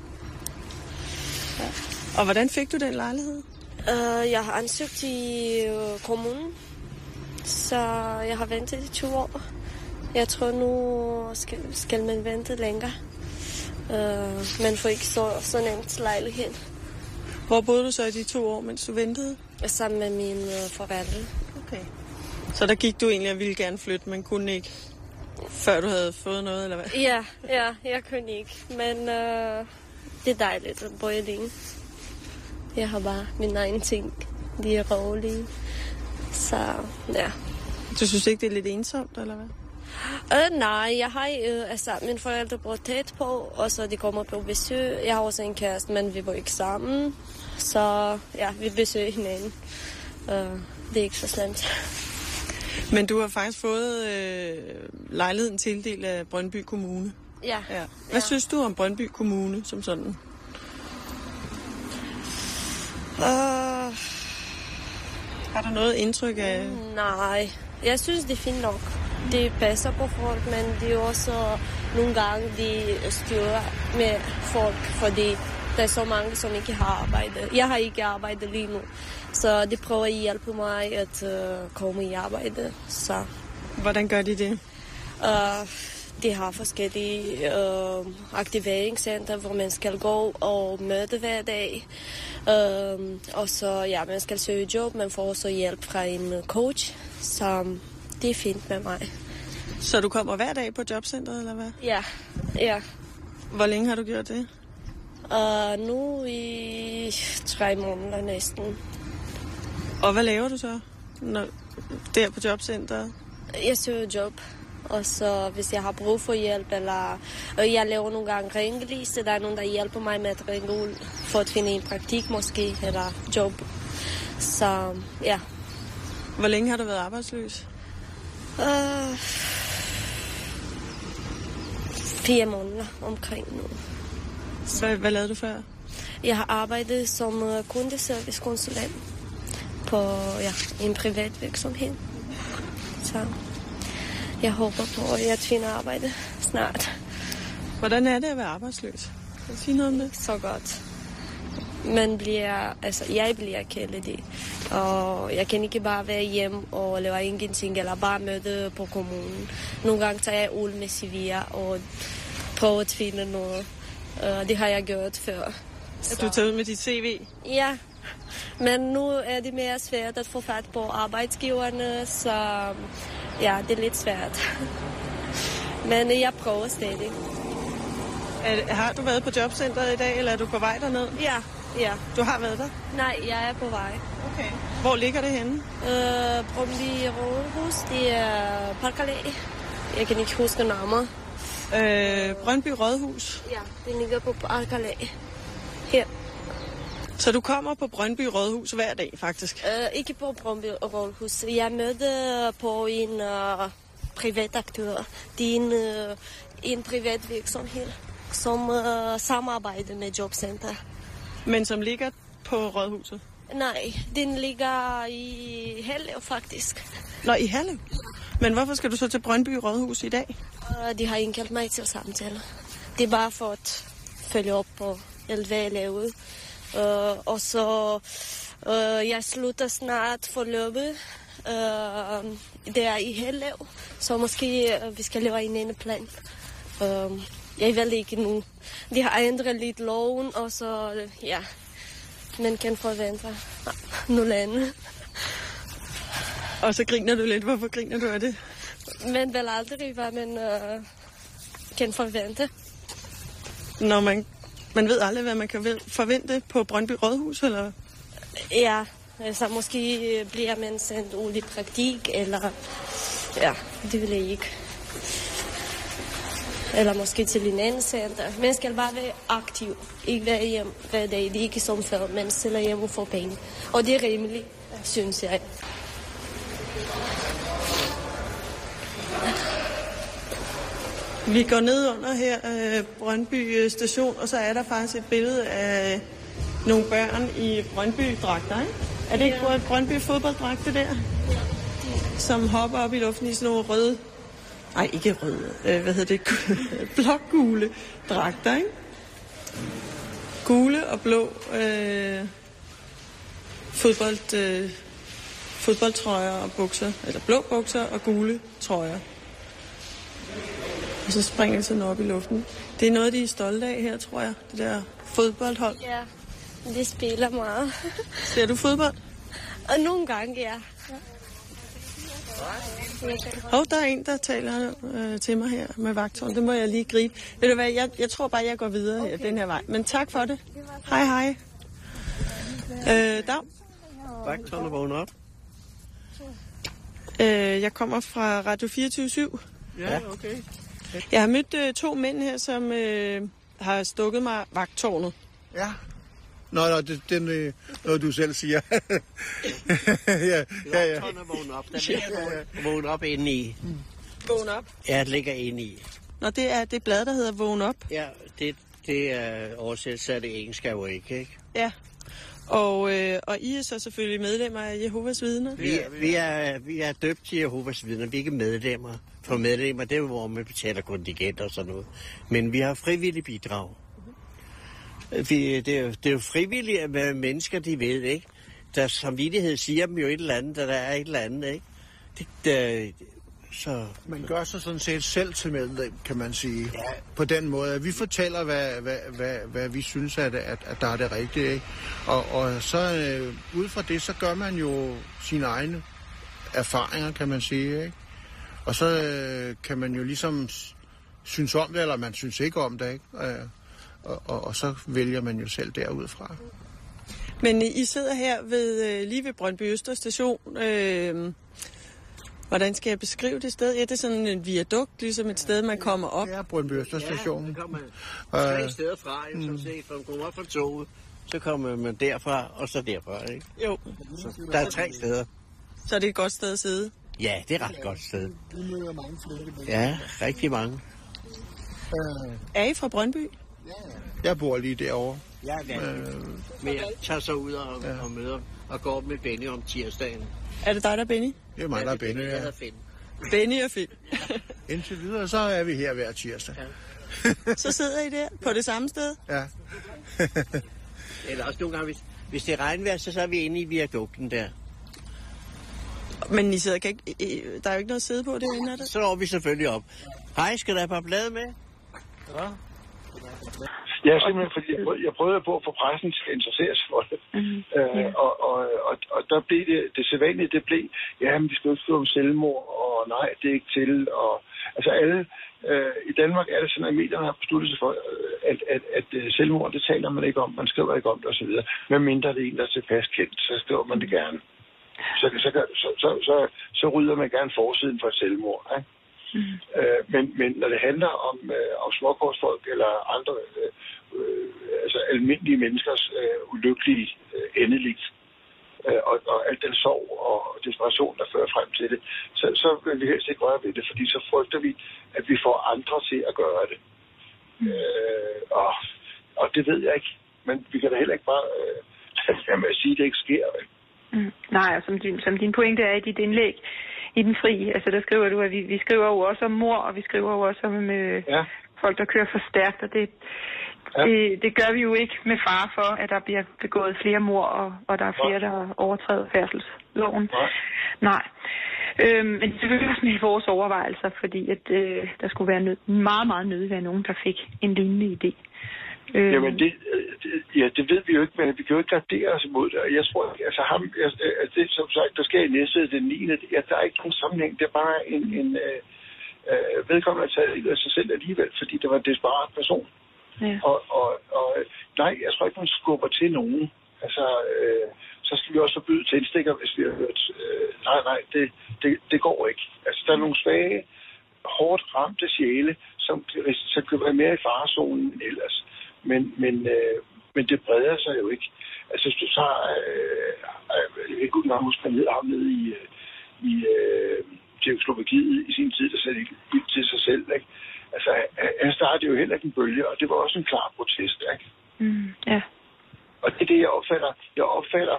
Ja. Og hvordan fik du den lejlighed? Uh, jeg har ansøgt i uh, kommunen, så jeg har ventet i to år. Jeg tror nu skal, skal man vente længere. Uh, man får ikke så, så nemt lejlighed. Hvor boede du så i de to år, mens du ventede? Sammen med mine uh, forældre. Okay. Så der gik du egentlig og ville gerne flytte, men kunne ikke, før du havde fået noget, eller hvad? Ja, ja jeg kunne ikke. Men uh, det er dejligt at bo alene. Jeg har bare mine egne ting. De er rolige. Så, ja. Du synes ikke, det er lidt ensomt, eller hvad? Øh, nej, jeg har øh, altså, mine forældre bor tæt på, og så de kommer på besøg. Jeg har også en kæreste, men vi bor ikke sammen. Så ja, vi besøger hinanden. Øh, det er ikke så slemt. Men du har faktisk fået øh, lejligheden tildelt af Brøndby Kommune. Ja. ja. Hvad ja. synes du om Brøndby Kommune som sådan? Uh, har du noget indtryk af? Nej, jeg synes, det er fint nok. Det passer på folk, men det er også nogle gange, de styrer med folk, fordi der er så mange, som ikke har arbejdet. Jeg har ikke arbejdet lige nu, så de prøver at hjælpe mig at uh, komme i arbejde. Så. Hvordan gør de det? Uh, de har forskellige uh, aktiveringscenter, hvor man skal gå og møde hver dag. Uh, og så, ja, man skal søge job, man får også hjælp fra en coach, så det er fint med mig. Så du kommer hver dag på jobcentret, eller hvad? Ja, ja. Hvor længe har du gjort det? Uh, nu i tre måneder næsten. Og hvad laver du så når, der på jobcentret? Jeg søger job, og så hvis jeg har brug for hjælp, eller øh, jeg laver nogle gange ringeliste, der er nogen, der hjælper mig med at ringe ud, for at finde en praktik måske, eller job. Så ja. Hvor længe har du været arbejdsløs? Uh, fire måneder omkring nu. Hvad, hvad lavede du før? Jeg har arbejdet som uh, kundeservicekonsulent på ja, en privat virksomhed. Så jeg håber på, at jeg finder arbejde snart. Hvordan er det at være arbejdsløs? Kan du sige noget om det? Så godt. Man bliver, altså jeg bliver kælet, og jeg kan ikke bare være hjemme og lave ingenting, eller bare møde på kommunen. Nogle gange tager jeg ud med C V'er og prøver at finde noget. Uh, det har jeg gjort før. Så. Du tager ud med dit C V? Ja, men nu er det mere svært at få fat på arbejdsgiverne, så ja, det er lidt svært. Men jeg prøver stadig. Er, har du været på jobcentret i dag, eller er du på vej derned? Ja, ja. Du har været der? Nej, jeg er på vej. Okay. Hvor ligger det henne? Øh, Brøndby Rådhus, det er Park Allé. Jeg kan ikke huske nærmere. Øh, Brøndby Rådhus? Ja, det ligger på Park Allé. Her. Så du kommer på Brøndby Rådhus hver dag, faktisk? Øh, ikke på Brøndby Rådhus. Jeg mødte på en uh, privat aktør. Det er en, uh, en privat virksomhed, som uh, samarbejder med jobcenter. Men som ligger på Rådhuset? Nej, den ligger i Herlev, faktisk. Nå, i Herlev? Men hvorfor skal du så til Brøndby Rådhus i dag? Uh, de har indkaldt mig til samtale. Det er bare for at følge op på alt, hvad jeg lavede. Uh, og så uh, jeg slutter snart forløbet uh, der i Herlev, så måske uh, vi skal lave en anden plan. Uh, jeg ved ikke nu. De har ændret lidt loven, og så uh, ja, man kan forvente noget andet. Og så griner du lidt. Hvorfor griner du af det? Man vil aldrig, hvad man uh, kan forvente. Når man Man ved aldrig, hvad man kan forvente på Brøndby Rådhus, eller? Ja, altså måske bliver man sendt ud i praktik, eller ja, det vil jeg ikke. Eller måske til en anden center. Man skal bare være aktiv, ikke være hjemme hver dag. Det er ikke som før, man stiller hjemme for penge. Og det er rimeligt, synes jeg. Vi går ned under her øh, Brøndby station, og så er der faktisk et billede af nogle børn i Brøndby-dragter, ikke? Er det ikke ja. Brøndby fodbolddragter der? Ja. Som hopper op i luften i sådan nogle røde, nej ikke røde, øh, hvad hedder det, blågule dragter, ikke? Gule og blå øh, fodbold, øh, fodboldtrøjer og bukser, eller blå bukser og gule trøjer. Og så springer de sådan op i luften. Det er noget, de er stolte af her, tror jeg. Det der fodboldhold. Ja, de spiller meget. Ser du fodbold? Og nogle gange, ja. Åh, oh, der er en, der taler øh, til mig her med vagtårn. Det må jeg lige gribe. Ved du hvad, jeg, jeg tror bare, jeg går videre okay. her, den her vej. Men tak for det. Hej, hej. Øh, Dag. Vagterne vågner op. Øh, jeg kommer fra Radio fireogtyve syv. Ja, okay. Jeg har mødt øh, to mænd her, som øh, har stukket mig vagttårnet. Ja. Nå, nå, det er øh, noget, du selv siger. ja, ja, ja. Vagterne vågner op. Der ligger vågn op inde i. Vågn op? Ja, det ligger inde i. Nå, det er det blad, der hedder Vågn op. Ja, det, det er oversættelse af det engelske awake, ikke? Ja. Og, øh, og I er så selvfølgelig medlemmer af Jehovas Vidner? Vi, vi, er, vi er døbt til Jehovas Vidner. Vi er ikke medlemmer. For medlemmer, det er hvor man betaler kontingent og sådan noget. Men vi har frivillige bidrag. Vi, det, er, det er jo frivillige at mennesker, de ved, ikke? Der samvittighed siger dem jo et eller andet, der er et eller andet, ikke? Det, det, så... Man gør sig sådan set selv til medlem, kan man sige. Ja. På den måde, at vi fortæller, hvad, hvad, hvad, hvad vi synes, at, at, at der er det rigtige, ikke? Og, og så øh, ud fra det, så gør man jo sine egne erfaringer, kan man sige, ikke? Og så øh, kan man jo ligesom synes om det, eller man synes ikke om det, ikke? Øh, og, og, og så vælger man jo selv derudfra. Men I sidder her ved, øh, lige ved Brøndby Øster station. Øh, hvordan skal jeg beskrive det sted? Ja, det er sådan en viadukt, ligesom et sted, man kommer op. Ja, Brøndby Øster station. Ja, der kommer tre steder fra, jo, som set, for man kommer op fra toget. Så kommer man derfra, og så derfra, ikke? Jo. Så der er tre steder. Så er det et godt sted at sidde? Ja, det er et ret godt sted. Vi møder mange flinke. Ja, rigtig mange. Øh, er I fra Brøndby? Ja, jeg bor lige derovre. Ja, ja. Øh, Men jeg tager så ud og, ja. og møder og går op med Benny om tirsdagen. Er det dig, der er Benny? Det er mig, der er Benny, ja. Benny og Finn. Indtil videre, så er vi her hver tirsdag. Ja. Så sidder I der på det samme sted? Ja. Eller også nogle gange, hvis, hvis det er regnvejr, så, så er vi inde i viadukten der. Men I sidder ikke, der er jo ikke noget at sidde på derinde, er det? Så når vi selvfølgelig op. Hej, skal der have et par blade med? Ja. Ja, simpelthen, fordi jeg prøvede, jeg prøvede på at få pressen til at interessere sig for det. Mm-hmm. Øh, og, og, og, og der blev det, det sædvanlige, det blev, ja, men vi skal jo ikke skrive om selvmord, og nej, det er ikke til, og altså alle, øh, i Danmark er det sådan, at medierne har besluttet sig for, at, at, at, at selvmord, det taler man ikke om, man skriver ikke om det osv. Men mindre det er en, der er tilpas kendt, så skriver man det gerne. Så, så, så, så, så, så rydder man gerne forsiden for et selvmord, ikke? Mm. Øh, men, men når det handler om, øh, om småkortsfolk eller andre øh, øh, altså almindelige menneskers øh, ulykkelige øh, endeligt øh, og, og al den sorg og desperation, der fører frem til det, så, så vil vi helst ikke røre ved det, fordi så frygter vi, at vi får andre til at gøre det. Mm. Øh, og, og det ved jeg ikke, men vi kan da heller ikke bare øh, lade med at sige, at det ikke sker. Mm. Nej, og som din, som din pointe er i dit indlæg, i den fri, altså der skriver du, at vi, vi skriver jo også om mor, og vi skriver jo også om øh, ja. folk, der kører for stærkt, og det, ja. det, det gør vi jo ikke med fare for, at der bliver begået flere mord, og, og der er flere, ja. der overtræder færdselsloven. Ja. Nej. Øhm, men det er selvfølgelig også med vores overvejelser, fordi at, øh, der skulle være nød, meget, meget nødt af nogen, der fik en lignende idé. Øhm. Jamen, det, det, ja, det ved vi jo ikke, men vi kan jo ikke gardere os imod det. Og jeg tror, altså ham, jeg, det som sagt, der sker i næste den niende Ja, der er ikke nogen sammenhæng. Det er bare en, en øh, øh, vedkommende at tage af sig selv alligevel, fordi det var en desperat person. Ja. Og, og, og nej, jeg tror ikke, man skubber til nogen. Altså, øh, så skal vi også forbyde tændstikker, hvis vi har hørt, øh, nej, nej, det, det, det går ikke. Altså, der er nogle svage, hårdt ramte sjæle, som, som kan være mere i farezonen end ellers. Men, men, øh, men det breder sig jo ikke. Altså, hvis du tager, øh, jeg kan ikke huske, at han ham nede i, i øh, Tjekkoslovakiet i sin tid, der satte ikke ild til sig selv, ikke? Altså, han startede jo heller ikke en bølge, og det var også en klar protest, ikke? Mm, ja. Og det er det, jeg opfatter. Jeg opfatter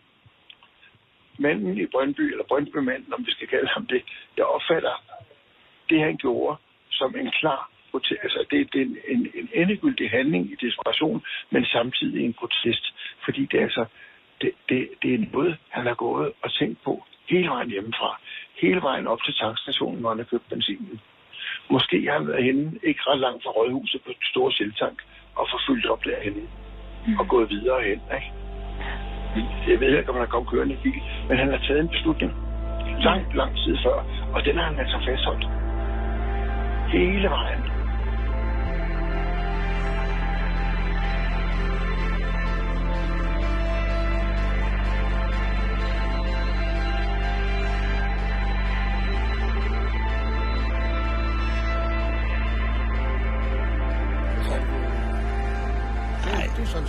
manden i Brøndby, eller Brøndby-manden, om vi skal kalde ham det, jeg opfatter det, han gjorde, som en klar protest. Altså, det, det er en, en, en endegyldig handling i desperation, men samtidig en protest. Fordi det er altså, det, det, det er noget, han har gået og tænkt på hele vejen hjemmefra. Hele vejen op til tankstationen, hvor han har købt benzinen. Måske har han været henne, ikke ret langt fra Rådhuset på den store selvtank, og forfyldt op derhenne. Mm. Og gået videre hen, ikke? Jeg ved ikke, om han er kommet kørende i bil, men han har taget en beslutning langt, lang tid før, og den har han altså fastholdt. Hele vejen.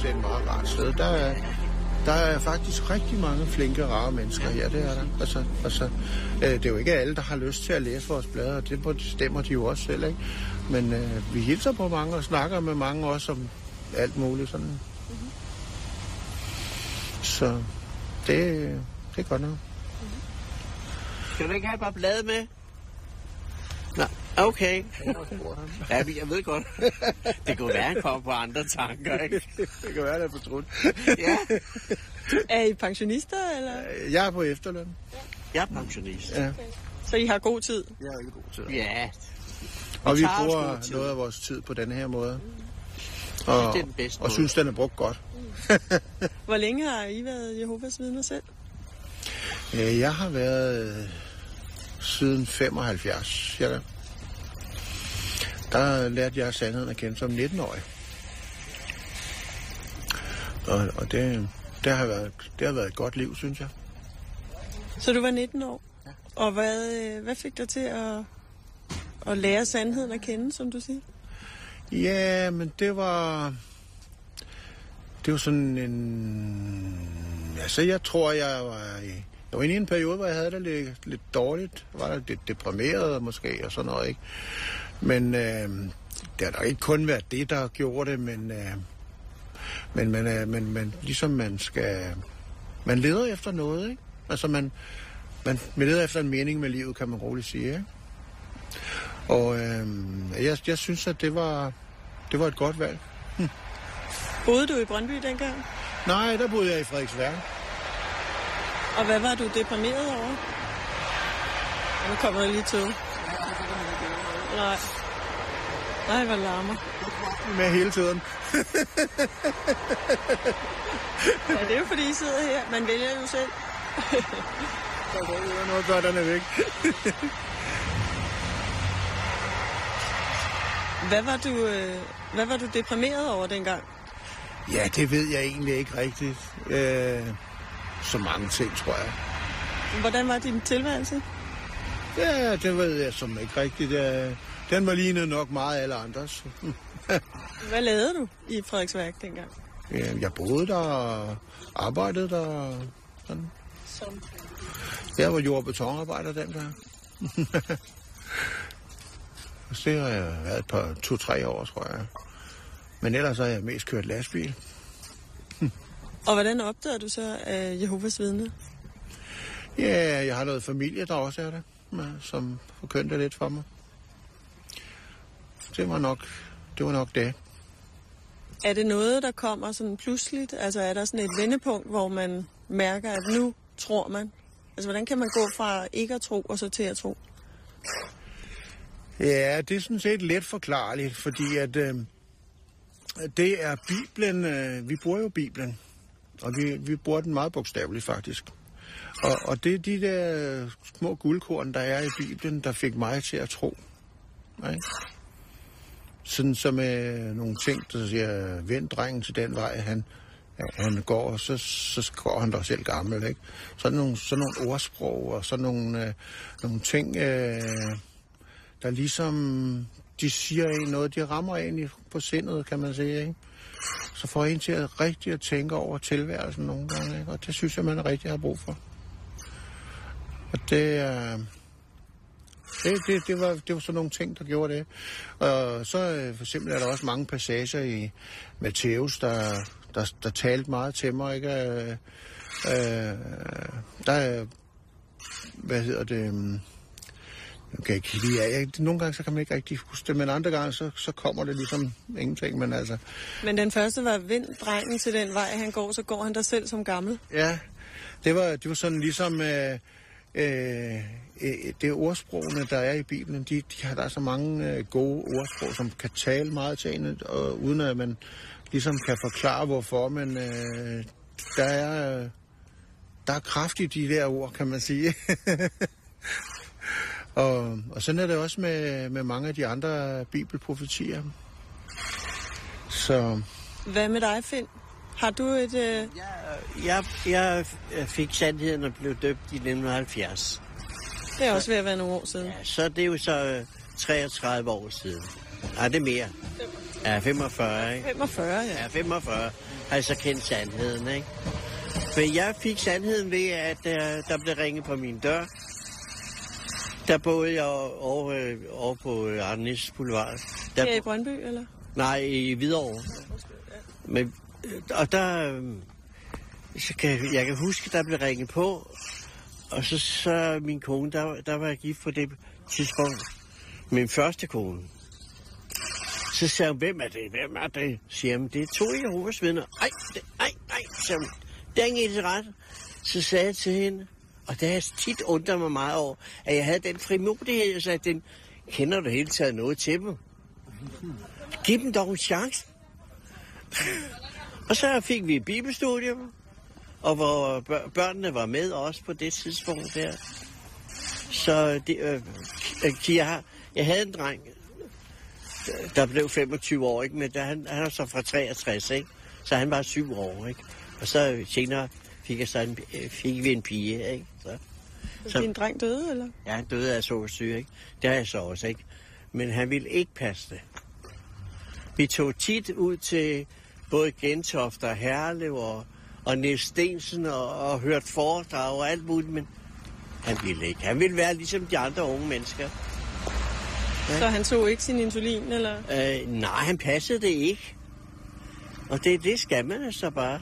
det er et meget rart sted. Der er, der er faktisk rigtig mange flinke, rare mennesker her, det er der. Altså, altså, øh, det er jo ikke alle, der har lyst til at læse vores blade, og det bestemmer de jo også selv, ikke? Men øh, vi hilser på mange og snakker med mange også om alt muligt sådan. Mm-hmm. Så det, det er godt nok. Mm-hmm. Skal du ikke have bare blade med? Nej, okay. Ja, jeg ved godt. Det kunne være, at han kommer på andre tanker, ikke? Det kan være, at det er fortrudt. Ja. Er I pensionister, eller? Jeg er på efterløn. Jeg er pensionist. Ja. Så I har god tid? Jeg har ikke god tid. Ja. Og vi bruger noget af vores tid på denne her måde. Og, og synes, den er brugt godt. Hvor længe har I været Jehovas vidner selv? Jeg har været siden femoghalvfjerds, cirka. Der lærte jeg sandheden at kende som nitten-årig. Og, og det, det, har været, det har været et godt liv, synes jeg. Så du var nitten år? Ja. Og hvad, hvad fik dig til at, at lære sandheden at kende, som du siger? Ja, men det var... Det var sådan en... Altså, jeg tror, jeg var... I, jeg var inde i en periode, hvor jeg havde det lidt, lidt dårligt. Jeg var lidt deprimeret måske, og sådan noget, ikke? Men øh, det har da ikke kun været det, der gjorde det, men... Øh, men, men, øh, men, men ligesom man skal... Man leder efter noget, ikke? Altså, man, man, man leder efter en mening med livet, kan man roligt sige, ikke? Og øh, jeg, jeg synes, at det var, det var et godt valg. Hm. Boede du i Brøndby dengang? Nej, der boede jeg i Frederiksværk. Og hvad var du deprimeret over? Og nu kommer der lige tog. Nej. Nej, hvor larmer. Med hele tiden. Ja, det er jo fordi, I sidder her. Man vælger jo selv. Der er noget, børnerne væk. Hvad var du, øh, hvad var du deprimeret over dengang? Ja, det ved jeg egentlig ikke rigtigt. Øh, så mange ting, tror jeg. Hvordan var din tilværelse? Ja, det ved jeg som ikke rigtigt. Den var lignende nok meget alle andres. Hvad lavede du i Frederiksværk dengang? Ja, jeg boede der og arbejdede der. Sådan. Som? Jeg var jord- og betonarbejder den der. Så det har jeg været et par to-tre år, tror jeg. Men ellers har jeg mest kørt lastbil. Og hvordan opdagede du så af Jehovas vidner? Ja, jeg har noget familie, der også er der, som forkyndte lidt for mig. Det var nok det. Var nok det. Er det noget, der kommer sådan pludseligt? Altså er der sådan et vendepunkt, hvor man mærker, at nu tror man? Altså hvordan kan man gå fra ikke at tro og så til at tro? Ja, det er sådan set let forklarligt, fordi at øh, det er Bibelen, øh, vi bruger jo Bibelen, og vi, vi bruger den meget bogstaveligt faktisk. Og, og det er de der små guldkorn, der er i Bibelen, der fik mig til at tro. Nej? Sådan som med nogle ting, der siger, vend drengen til den vej, han, han går, og så, så går han der selv gammel, ikke? Sådan nogle, sådan nogle ordsprog og sådan nogle, øh, nogle ting... Øh, der ligesom, de siger en noget, de rammer en på sindet, kan man sige, ikke? Så får en til at rigtig at tænke over tilværelsen nogle gange, ikke? Og det synes jeg, man rigtig har brug for. Og det er... Det, det, det, var, det var sådan nogle ting, der gjorde det. Og så for eksempel er der også mange passager i Matthæus, der, der, der talte meget til mig, ikke? Øh, der er... Hvad hedder det... Okay, ja, jeg, nogle gange så kan man ikke rigtig huske det, men andre gange så, så kommer det ligesom ingenting, men altså... Men den første var, vind drengen til den vej, han går, så går han der selv som gammel. Ja, det var, det var sådan ligesom... Øh, øh, det ordsprogene, der er i Bibelen, de, de har der er så mange øh, gode ordsprog, som kan tale meget til en, og uden at man ligesom kan forklare, hvorfor, men øh, der er... Øh, der er kraft i de der ord, kan man sige. Og, og sådan er det også med, med mange af de andre bibelprofetier. Så... Hvad med dig, Finn? Har du et... Øh... Jeg, jeg, jeg fik sandheden og blev døbt i nitten halvfjerds. Det er også ved at være nogle år siden. Ja, så det er jo så treogtredive år siden. Nej, det er mere. Ja, femogfyrre, ikke? femogfyrre, ja. Ja, femogfyrre. har jeg så kendt sandheden, ikke? Men jeg fik sandheden ved, at uh, der blev ringet på min dør. Der boede jeg over, over på Arnes Boulevard. Der Her i Brøndby, eller? Nej, i Hvidovre. Men, og der... Så kan, jeg kan huske, der blev ringet på, og så, så min kone, der, der var jeg gift på det tidspunkt. Min første kone. Så sagde hun, hvem er det? Hvem er det? Siger hun, det er to Jehovas vidner. Ej, det, ej, ej, siger hun. Det er ingen ret. Så sagde jeg til hende, og det har jeg tit undret mig meget over, at jeg havde den frimodighed, jeg sagde, den kender du hele taget noget til dem. Giv dem dog en chance. Og så fik vi et bibelstudium, og hvor børnene var med også på det tidspunkt der. Så det, øh, jeg, jeg havde en dreng, der blev femogtyve år, ikke? Men der, han, han er så fra treogtres, ikke? Så han var syv år, ikke? Og så senere fik, jeg så en, fik vi en pige, ikke? Så, så din dreng døde, eller? Ja, han døde af sukkersyge, ikke? Det har jeg så også, ikke? Men han ville ikke passe det. Vi tog tit ud til både Gentofte og Herlev og, og Niels Stensen og, og hørte foredrag og alt muligt, men han ville ikke. Han ville være ligesom de andre unge mennesker. Ja. Så han tog ikke sin insulin, eller? Øh, nej, han passede det ikke. Og det, det skal man altså bare.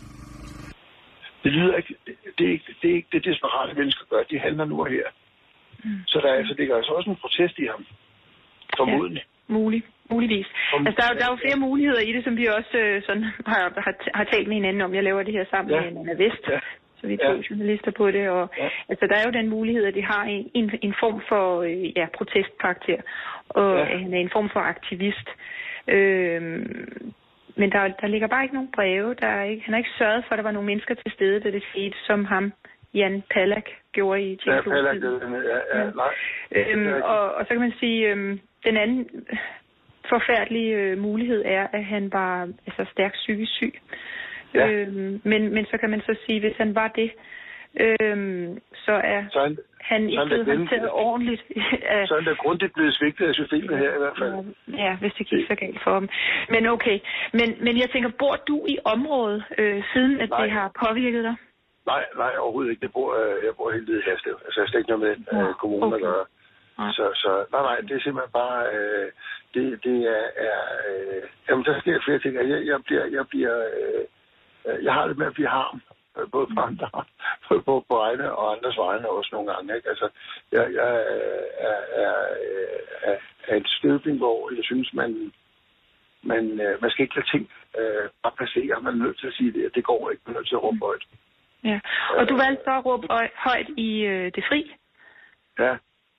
Det lyder ikke, det, det er ikke det, er ikke det desperate mennesker gør. De handler nu og her. Mm. Så der, altså, det gør altså også en protest i ham. Formodentlig. Ja, mulig, muligvis. Form- altså, der, er, der er jo flere muligheder i det, som vi også øh, sådan, har, har, har talt med hinanden om. Jeg laver det her sammen ja. med Anna Vest. Ja. Så vi er to ja. journalister på det. Og, ja. Altså, der er jo den mulighed, at de har en, en, en form for øh, ja, protestkarakter. Og ja. han er en form for aktivist. Øh, men der, der ligger bare ikke nogen breve. Der er ikke, han har ikke sørget for, at der var nogle mennesker til stede, da det skete, som ham, Jan Palak, gjorde i Tjekkoslovakiet. Ja, Palak, ja, ja, nej. Øhm, og, og så kan man sige, øhm, den anden forfærdelige øh, mulighed er, at han var altså, stærkt psykisk syg. Ja. Øhm, men, men så kan man så sige, hvis han var det, øhm, så er så han, han ikke blevet håndteret ordentligt. Så er han da grundigt blevet svigtet af systemet her i hvert fald. Ja, hvis det gik så galt for ham. Men okay. Men, men jeg tænker, bor du i området, øh, siden at nej. det har påvirket dig? Nej, nej, overhovedet ikke. Det bor, øh, jeg bor helt nede i Haslev. Altså, jeg har slet ikke noget med den øh, kommunen okay. at gøre. Nej. Så, så nej, nej, det er simpelthen bare, øh, det, det er, er øh, jamen, der sker flere ting. Jeg, jeg bliver, jeg bliver, øh, jeg har det med at blive harm, både på andre, på, på, på egne og andres vegne også nogle gange, ikke? Altså, jeg, jeg er, er, er, er en støbning, hvor jeg synes, man, man, man skal ikke lade ting øh, bare passere. Man er nødt til at sige det, at det går ikke. Man er nødt til at råbe højt. Ja, og du valgte så at råbe højt i øh, Det Fri? Ja.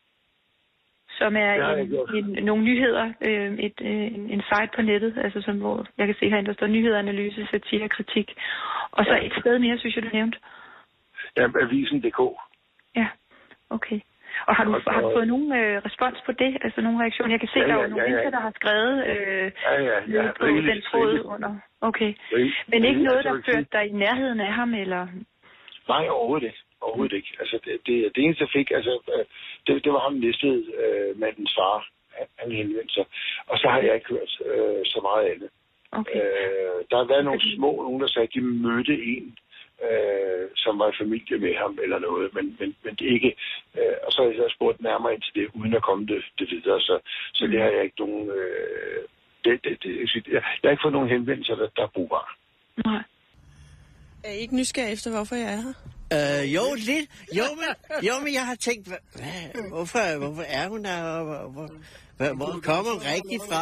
Som er ja, en, en, nogle nyheder, øh, et, øh, en site på nettet, altså som, hvor jeg kan se herinde, der står nyheder, analyse, satire og kritik. Og så ja. et sted mere, synes jeg, du nævnte. Ja, avisen punktum d k. Ja, okay. Og har du, og, har du fået nogen øh, respons på det? Altså nogen reaktion? Jeg kan se, ja, ja, der er nogle ja, ja. mennesker, der har skrevet øh, ja, ja, ja. på rigeligt, den tråd rigeligt. under. Okay. Rigeligt. Men ikke noget, der førte dig i nærheden af ham, eller? Nej, overhovedet ikke. Overhovedet ikke. Altså, det, det, det eneste, jeg fik, altså, det, det var ham mistet øh, mandens far. Han, han henvendte sig. Og så har jeg ikke hørt øh, så meget af det. Okay. Øh, der har været nogle små, nogen der sagde, at de mødte en, øh, som var i familie med ham eller noget, men, men, men det ikke. Øh, og så har jeg spurgt nærmere ind til det, uden at komme det, det videre. Så, så mm. det har jeg ikke nogen... Øh, det, det, det, jeg, jeg har ikke fået nogen henvendelser, der, der er brugbare. Nej. Er I ikke nysgerrig efter, hvorfor jeg er her? Øh, jo, lidt. Jo, men, jo, men jeg har tænkt, hvad, hvad, hvorfor, hvorfor er hun der? Hvor, hvor, hvor kommer hun rigtig fra?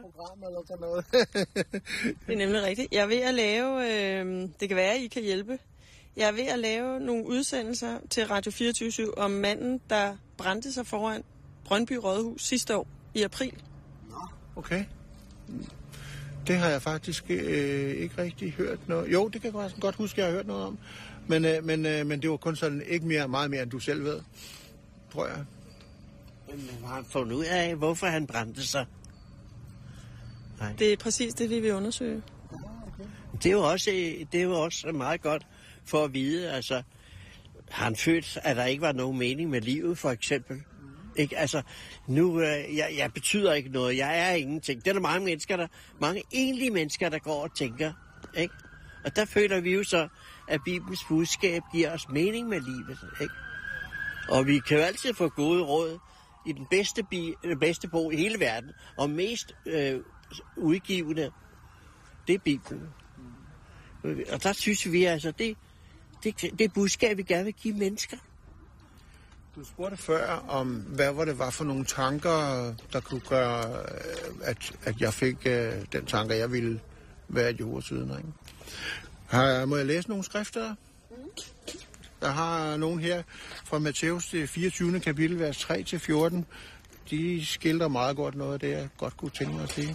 Det er nemlig rigtigt. Jeg er ved at lave, øh, det kan være, at I kan hjælpe. Jeg er ved at lave nogle udsendelser til Radio fireogtyve syv om manden, der brændte sig foran Brøndby Rådhus sidste år i april. Okay. Det har jeg faktisk øh, ikke rigtig hørt noget. Jo, det kan jeg godt huske, jeg har hørt noget om. Men, øh, men, øh, men det var kun sådan ikke mere, meget mere, end du selv ved, tror jeg. Men har han fundet ud af, hvorfor han brændte sig? Nej. Det er præcis det, vi vil undersøge. Okay. Det er jo også, det er jo også meget godt for at vide, altså, har han følt, at der ikke var nogen mening med livet, for eksempel? Ikke? Altså, nu, øh, jeg, jeg betyder ikke noget, jeg er ingenting. Det er der mange mennesker, der, mange egentlige mennesker, der går og tænker, ikke? Og der føler vi jo så, at Bibelens budskab giver os mening med livet. Ikke? Og vi kan jo altid få gode råd i den bedste, bi, den bedste bog i hele verden, og mest øh, udgivende, det er Bibelen. Og der synes vi altså, det, det, det er budskab, vi gerne vil give mennesker. Du spurgte før om, hvad var det var for nogle tanker, der kunne gøre, at, at jeg fik uh, den tanker, jeg ville være et Jehovas vidner. Har, må jeg læse nogle skrifter? Jeg har nogle her fra Matthæus det fireogtyvende kapitel, vers tre til fjorten. De skildrer meget godt noget af det, jeg godt kunne tænke mig at sige.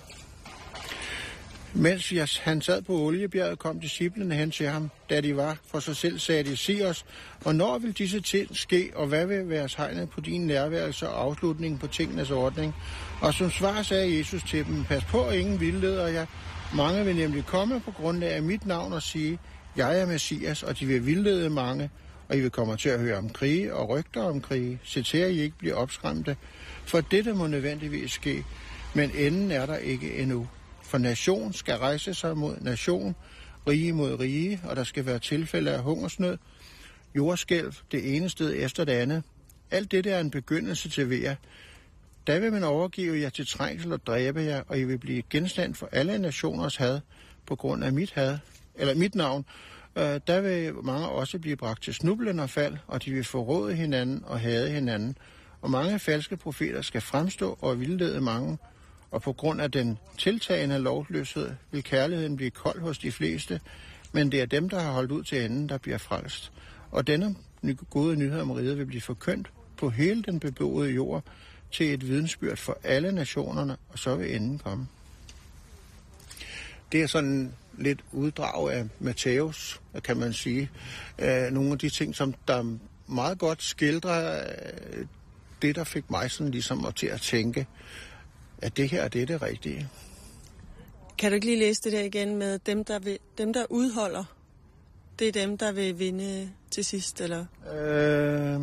Mens jeg, han sad på oliebjerget, kom disciplene hen til ham, da de var for sig selv, sagde de, sig os, hvornår vil disse ting ske, og hvad vil være tegnet på din nærværelse og afslutningen på tingenes ordning? Og som svar sagde Jesus til dem, pas på, ingen vildleder jer. Mange vil nemlig komme på grundlag af mit navn og sige, jeg er Messias, og de vil vildlede mange, og I vil komme til at høre om krige og rygter om krige. Se til, at I ikke bliver opskræmte, for dette må nødvendigvis ske, men enden er der ikke endnu. For nation skal rejse sig mod nation, rige mod rige, og der skal være tilfælde af hungersnød, jordskælv, det ene sted efter det andet. Alt dette er en begyndelse til vejr. Da vil man overgive jer til trængsel og dræbe jer, og I vil blive genstand for alle nationers had på grund af mit had, eller mit navn. Øh, der vil mange også blive bragt til snublen og fald, og de vil forråde hinanden og hade hinanden. Og mange falske profeter skal fremstå og vildlede mange, og på grund af den tiltagende lovløshed vil kærligheden blive kold hos de fleste, men det er dem, der har holdt ud til enden, der bliver frelst. Og denne gode nyhed om riget vil blive forkyndt på hele den beboede jord til et vidensbyrd for alle nationerne, og så vil enden komme. Det er sådan lidt uddrag af Matthæus, kan man sige. Nogle af de ting, som der meget godt skildrer det, der fik mig sådan ligesom til at tænke, at det her det er det rigtige. Kan du ikke lige læse det der igen med dem, der, vil, dem, der udholder? Det er dem, der vil vinde til sidst, eller? Øh,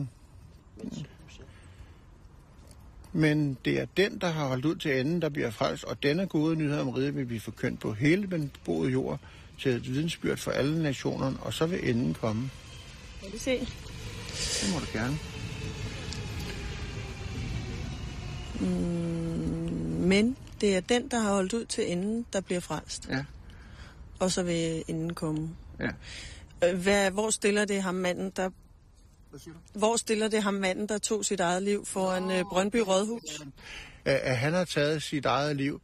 men det er den, der har holdt ud til enden, der bliver frelst, og denne gode nyhed om riget vil blive forkyndt på hele den beboede jord til et vidensbyrd for alle nationerne, og så vil enden komme. Kan du se? Det må du gerne. Mm, men det er den, der har holdt ud til enden, der bliver frelst. Ja. Og så vil enden komme. Ja. Hvad, hvor stiller det ham manden, der... Hvor stiller det ham manden, der tog sit eget liv foran oh, Brøndby Rådhus? At han har taget sit eget liv,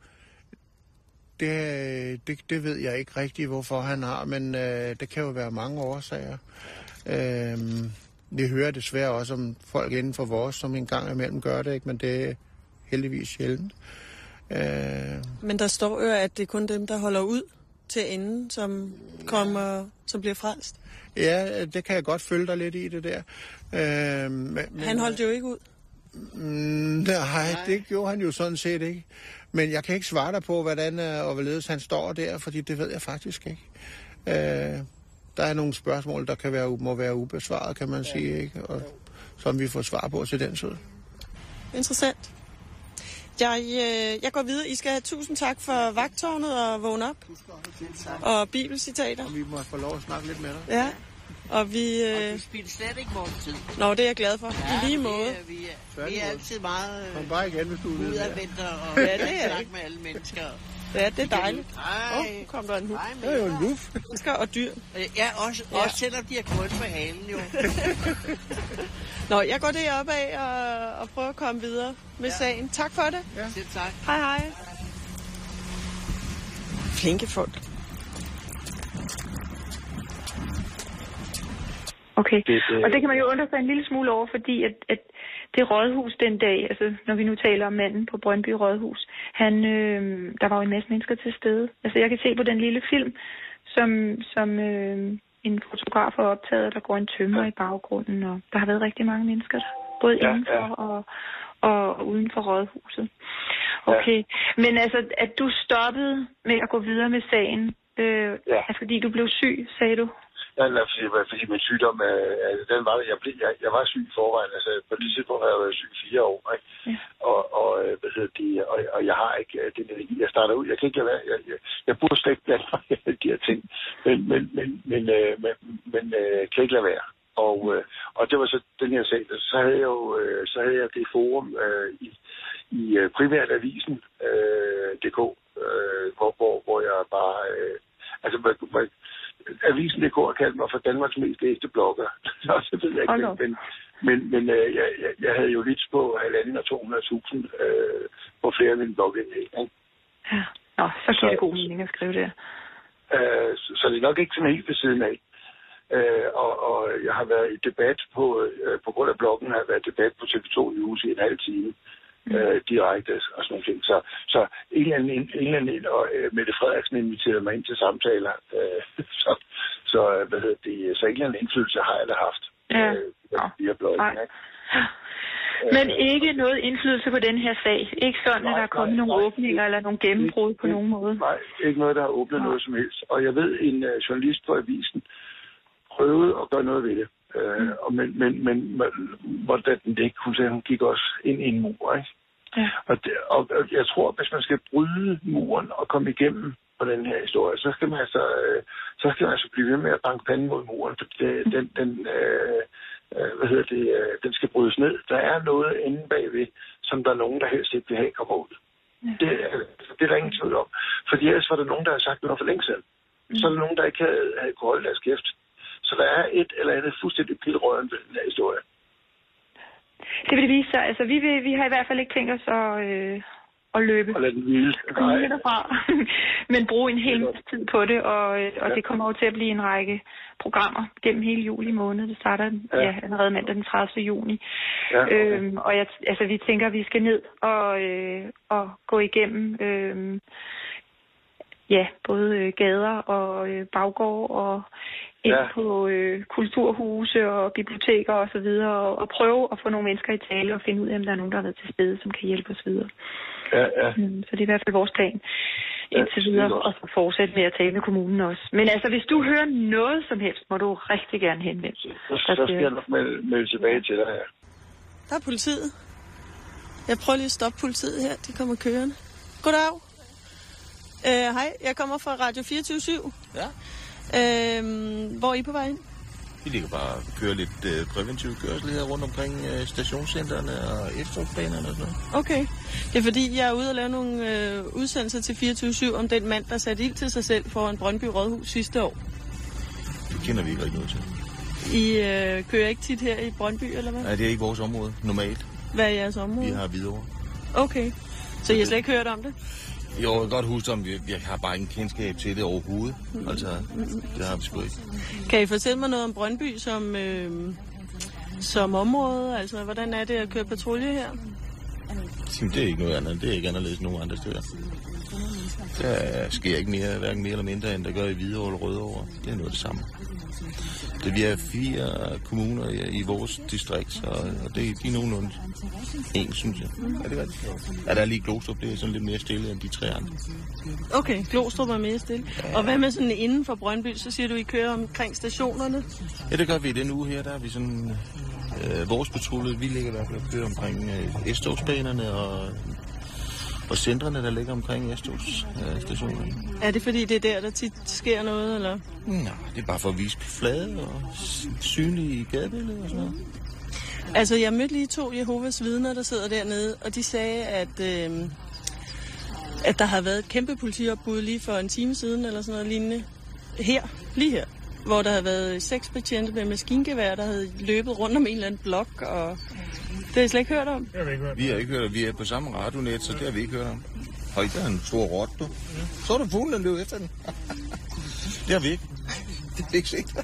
det, det, det ved jeg ikke rigtig, hvorfor han har, men øh, det kan jo være mange årsager. Øh, vi hører desværre også om folk inden for vores, som en gang imellem gør det, ikke? Men det er heldigvis sjældent. Øh, men der står jo, at det er kun dem, der holder ud til enden, som kommer, som bliver frelst. Ja, det kan jeg godt følge dig lidt i, det der. Øh, men, han holdt jo ikke ud. Mm, nej, det gjorde han jo sådan set ikke. Men jeg kan ikke svare dig på, hvordan og hvorledes han står der, fordi det ved jeg faktisk ikke. Øh, der er nogle spørgsmål, der kan være, må være ubesvaret, kan man sige, ikke? Og, som vi får svar på til den tid. Interessant. Jeg, øh, jeg går videre. I skal have tusind tak for vagttårnet og vågne op. Og bibelcitater. Og vi må få lov at snakke lidt med dig. Ja. Og vi... Øh... Og vi spiller slet ikke morgentid. Nå, det er jeg glad for. Ja, I lige måde. Det, vi, er, vi er altid meget Kom bare igen, hvis du er ude udadvendte og ja, det er snakke med alle mennesker. Ja, det er dejligt. Åh, oh, nu kom der en huf. Det er jo en huf. Mennesker og dyr. Ja, også, ja. Også selvom de har krølt på halen, jo. Nå, jeg går deroppe af og, og prøver at komme videre med ja. sagen. Tak for det. Ja. Selv tak. Hej, hej. Flinke folk. Okay, og det kan man jo undre sig en lille smule over, fordi at, at det rådhus den dag, altså når vi nu taler om manden på Brøndby Rådhus, han, øh, der var jo en masse mennesker til stede. Altså jeg kan se på den lille film, som, som øh, en fotograf har optaget, der går en tømmer i baggrunden, og der har været rigtig mange mennesker der, både ja, indenfor ja. Og, og uden for rådhuset. Okay, ja. Men altså at du stoppede med at gå videre med sagen, øh, ja. altså fordi du blev syg, sagde du? Nej, nej, fordi, fordi min sygdom, øh, den var, jeg, blev, jeg, jeg var syg i forvejen. Altså, på det tidspunkt har jeg været syg fire år, ikke? Ja. Og, og, hvad hedder det, og, og jeg har ikke den energi, jeg starter ud. Jeg kan ikke lade være. Jeg, jeg, jeg burde slet ikke blande mig i de her ting. Men, men, men, men, øh, men, men øh, kan ikke lade være. Og, øh, og det var så den her sag. Så havde jeg jo øh, så havde jeg det forum øh, i, i øh, primært avisen øh, punktum d k, øh, hvor, hvor, hvor jeg bare... Øh, altså, hvor, avisen punktum d k har kaldt mig for Danmarks mest læste blogger. Så ved jeg ikke, men, men, men øh, jeg, jeg, jeg havde jo lidt på halvanden og to hundrede tusind øh, på flere af mine blogindlæg. Ja, Nå, så giver det god mening at skrive det. Øh, så, så det er nok ikke sådan helt ved siden af. Øh, og, og jeg har været i debat på, øh, på grund af bloggen, har jeg været i debat på T V to News i en halv time. Øh, direkte og sådan noget. Så, så en eller anden, en eller anden og øh, Mette Frederiksen inviterede mig ind til samtaler. Øh, så, så, hvad hedder det, så en eller anden indflydelse har jeg da haft. Ja. Øh, via bloggen, ikke? Men ikke noget indflydelse på den her sag? Ikke sådan, nej, at der er kommet nej, nogle nej, åbninger eller nogle gennembrud på nogen måde? Nej, ikke noget, der har åbnet nej. noget som helst. Og jeg ved, en uh, journalist på avisen prøvede at gøre noget ved det. Uh, mm. og men, men, men hvordan det ikke? Hun sagde, hun gik også ind i en mur, ikke? Ja. Og, det, og, og jeg tror, hvis man skal bryde muren og komme igennem på den her historie, så skal man altså, øh, så skal man altså blive ved med at banke panden mod muren, for det, mm. den, den, øh, øh, hvad hedder det, øh, den skal brydes ned. Der er noget inde bagved, som der er nogen, der helst ikke vil have kommer ud. Ja. Det, det er der ingen tvivl om. Fordi ellers var der nogen, der havde sagt noget for længe siden. Mm. Så er der nogen, der ikke havde, havde kunne holde deres kæft. Så der er et eller andet fuldstændig pilrøren ved den her historie. Det vil det vise sig. Altså, vi, vil, vi har i hvert fald ikke tænkt os at, øh, at løbe. Og lade den hvile. Derfra. Men bruge en hel tid på det, og, og ja. det kommer jo til at blive en række programmer gennem hele juli måned. Det starter ja. Ja, allerede mandag den tredivte juni. Ja, okay. øhm, og jeg, altså, vi tænker, at vi skal ned og, øh, og gå igennem øh, ja, både gader og øh, baggård og ind ja. på øh, kulturhuse og biblioteker og så videre, og, og prøve at få nogle mennesker i tale og finde ud af, om der er nogen, der har været til stede, som kan hjælpe os videre. Ja, ja. Mm, så det er i hvert fald vores plan indtil ja, videre, og så fortsætte med at tale med kommunen også. Men altså, hvis du hører noget som helst, må du rigtig gerne henvende. Så, så skal jeg nok melde, melde tilbage til dig her. Der er politiet. Jeg prøver lige at stoppe politiet her. De kommer kørende. Goddag. Øh, hej, jeg kommer fra Radio fireogtyve syv. Ja. Øhm, hvor er I på vej ind? Vi ligger bare og kører lidt øh, præventiv kørsel her rundt omkring øh, stationscentrene og efterårsbanerne og sådan noget. Okay. Det er fordi, jeg er ude og lave nogle øh, udsendelser til fireogtyve syv om den mand, der satte ild til sig selv foran Brøndby Rådhus sidste år. Det kender vi ikke rigtig noget til. I øh, kører ikke tit her i Brøndby, eller hvad? Nej, det er ikke vores område, normalt. Hvad er jeres område? Vi har Hvidovre. Okay. Så I har slet ikke hørt om det? Jo, jeg kan godt huske om, vi, vi har bare ingen kendskab til det overhovedet. Mm. Altså, det har vi sgu ikke. Kan I fortælle mig noget om Brøndby som, øh, som område? Altså, hvordan er det at køre patrulje her? Jamen, det er ikke noget andet. Det er ikke anderledes end nogen andre steder. Der sker ikke mere, hverken mere eller mindre, end der gør i Hvidovre eller Rødovre. Det er noget af det samme. Det vi er fire kommuner i, i vores distrikt, og, og det, de er nogenlunde en, synes jeg. Er det rigtigt? Ja, der er lige Glostrup, det er sådan lidt mere stille end de tre andre. Okay, Glostrup er mere stille. Ja. Og hvad med sådan inden for Brøndby, så siger du, I kører omkring stationerne? Ja, det gør vi i den uge her, der er vi sådan... Øh, vores patrulje, vi ligger i hvert fald og kører omkring øh, S-togsbanerne og... og centrene, der ligger omkring S-togsstationerne. Øh, er det fordi, det er der, der tit sker noget, eller? Nej, det er bare for at vise flade og synlige i gadebilledet og sådan noget. Altså, jeg mødte lige to Jehovas vidner, der sidder dernede, og de sagde, at, øh, at der har været et kæmpe politiopbud lige for en time siden, eller sådan noget lignende. Her, lige her, hvor der har været seks betjente med maskingevær, der havde løbet rundt om en eller anden blok, og det har I slet ikke hørt om? Det har vi ikke hørt om. Vi har ikke hørt om. Vi er på samme radionet, så det har vi ikke hørt om. Høj, der er en stor rot, du. Ja. Så er der fuglen, der løb efter den. Det har vi ikke. Det er ikke sikkert.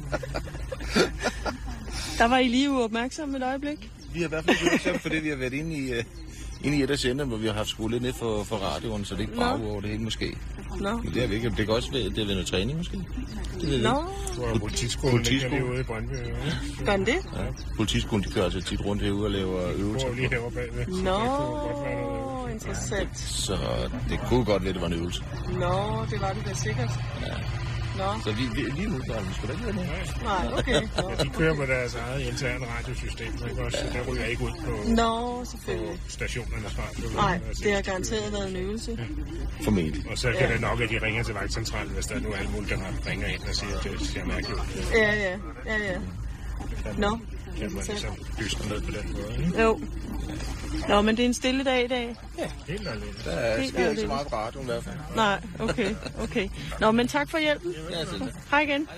Der var I lige uopmærksomme et øjeblik. Vi har i hvert fald gjort sammen, fordi vi har været inde i, uh, inde i et af senderne, hvor vi har haft skruet lidt ned for, for radioen, så det ikke bare over det hele måske. Nå. Men det har vi ikke. Det kan også være, det har været noget træning måske. Det ved Nå. Hvor politiskolen ligger ude i Brøndby. Gør det? Ja. Politiskolen, de kører altså tit rundt herude og laver øvelser. Lige herovre bagved. Nå, interessant. Så det kunne godt være, det var en øvelse. Nå, det var det da sikkert. Ja. Nå. Så vi, vi, lige nu, der er vi sgu da ikke være Nej, okay. Ja, de kører med deres eget interne radiosystem, ikke også? Så der ryger ikke ud på, Nå, selvfølgelig. på stationernes radio. Nej, det har garanteret været en øvelse. Formentlig. Og så kan ja. det nok, at de ringer til vagtcentralen, hvis der er nu alle mulige, der ringer ind og siger, at det ser mærkeligt ud. Ja, ja, ja, ja. Nå. Kan man ligesom dyste ned på den måde, ikke? Jo. Nå, men det er en stille dag i dag. Ja, helt alene. Der er, sker ikke så meget på radioen i hvert fald. Nej, okay, okay. Nå, men tak for hjælpen. Ja, selv tak. Hej igen.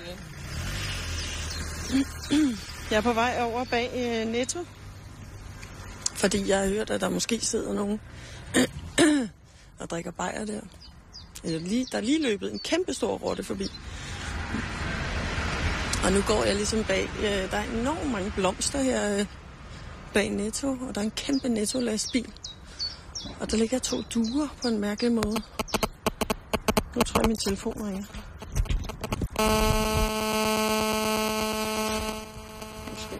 Jeg er på vej over bag uh, Netto. Fordi jeg har hørt, at der måske sidder nogen og drikker bajer der. Eller lige, der er lige løbet en kæmpe stor rotte forbi. Og nu går jeg ligesom bag. Uh, der er enormt mange blomster her uh, bag Netto. Og der er en kæmpe Netto-lastbil. Og der ligger to duer på en mærkelig måde. Nu tror jeg, min telefon ringer. Måske.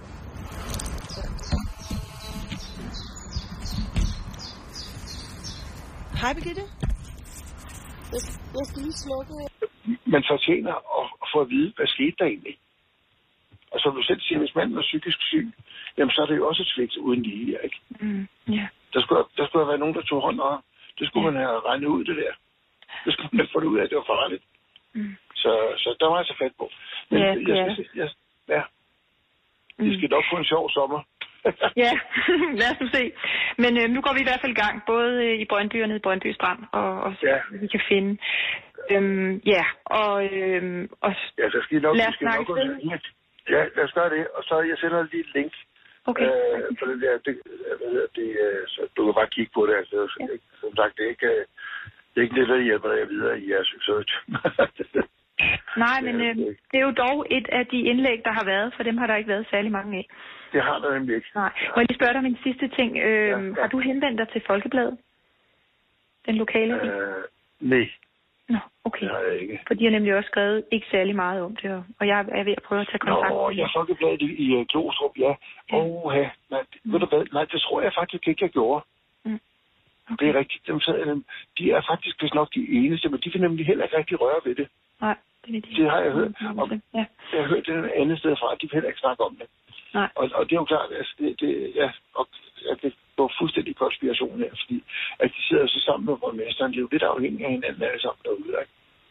Hej, Birgitte. Jeg, jeg skal lige slukke. Man fortjener at, at få at vide, hvad skete der egentlig. Og som du selv siger, hvis manden er psykisk syg, jamen så er det jo også et svigt uden lige, ikke? Mm, yeah. Der skulle, der skulle være nogen, der tog hånd om. Det skulle man have regnet ud, det der. Det skulle man få det ud af, det var farligt. Mm. Så, så der var jeg så fat på. Men ja, jeg ja. skal, jeg, ja. Vi skal nok få en sjov sommer. Ja, lad os nu se. Men øh, nu går vi i hvert fald i gang, både øh, i Brøndby og nede i Brøndby Strand, og, og se, ja. hvad vi kan finde. Øhm, ja, og, øhm, og ja, så skal I nok, lad os snakke nok, ja, lad os gøre det. Og så jeg sender lige et link. Okay. Øh, for det der, det, hvad hedder det, så du kan bare kigge på det. Altså, ja. Som sagt, det er ikke, det er ikke det, der hjælper dig videre i jeres research. Nej, men øh, det er jo dog et af de indlæg, der har været, for dem har der ikke været særlig mange af. Det har der nemlig ikke. Nej. Må jeg lige spørge dig om en sidste ting? Øh, ja, ja. Har du henvendt dig til Folkebladet? Den lokale? Øh, nej. Nå, okay. Det har jeg ikke. For de har nemlig også skrevet ikke særlig meget om det, og jeg er ved at prøve at tage kontakt. Nå, jeg har Folkebladet i, i uh, Glostrup, ja. Åh, ja. Nej, mm. ved du hvad? Nej, det tror jeg faktisk ikke, jeg gjorde. Mm. Okay. Det er rigtigt. Dem, de er faktisk vist nok de eneste, men de vil nemlig heller ikke rigtig røre ved det. Nej, det er de. Det har jeg hørt. Og ja. Jeg har hørt det et andet sted fra, at de vil heller ikke snakke om det. Nej. Og, og det er jo klart, altså, det, det, ja, og, at det går fuldstændig konspiration her, fordi at de sidder så sammen med borgmesteren, det er jo lidt afhængigt af hinanden alle sammen derude, ikke?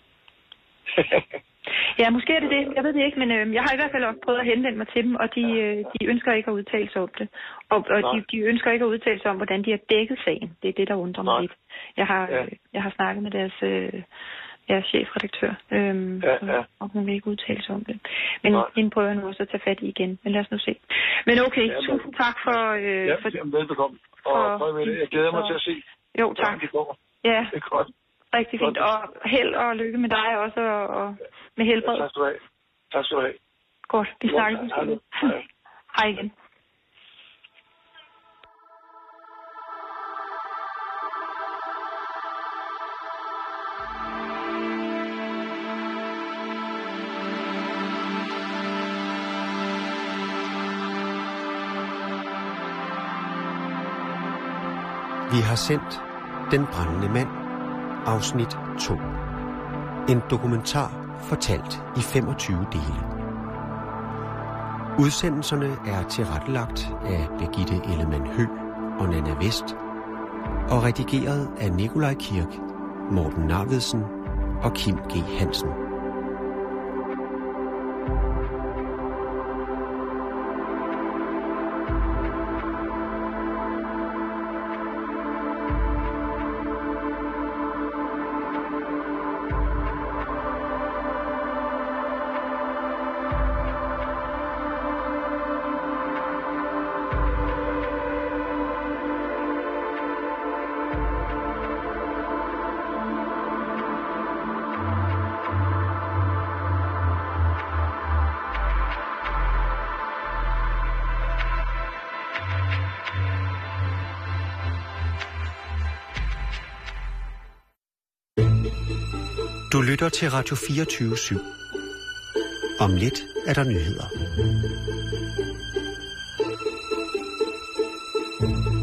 Ja, måske er det det. Jeg ved det ikke, men øh, jeg har i hvert fald også prøvet at henvende mig til dem, og de, øh, de ønsker ikke at udtale sig om det. Og, og de, de ønsker ikke at udtale sig om, hvordan de har dækket sagen. Det er det, der undrer mig lidt. Jeg har, ja. øh, jeg har snakket med deres, øh, deres chefredaktør, øh, ja, ja. og hun vil ikke udtale sig om det. Men hende prøver jeg nu også at tage fat i igen. Men lad os nu se. Men okay, ja, men... tusind tak for... Øh, ja, for, velbekomme. Og prøv med det. Jeg glæder mig for, til at se. Jo, tak. Det går. Ja. Det er godt. Rigtig fint, og held og lykke med dig også, og, og med helbred. Ja, tak skal du have. Tak skal du have. Godt, vi snakkes. Hej. Hej igen. Vi har sendt Den brændende mand, afsnit to. En dokumentar fortalt i femogtyve dele. Udsendelserne er tilrettelagt af Birgitte Ellemann Høgh og Nanna Vest og redigeret af Nikolaj Kirk, Morten Narvedsen og Kim G. Hansen. Du lytter til Radio fireogtyve syv. Om lidt er der nyheder.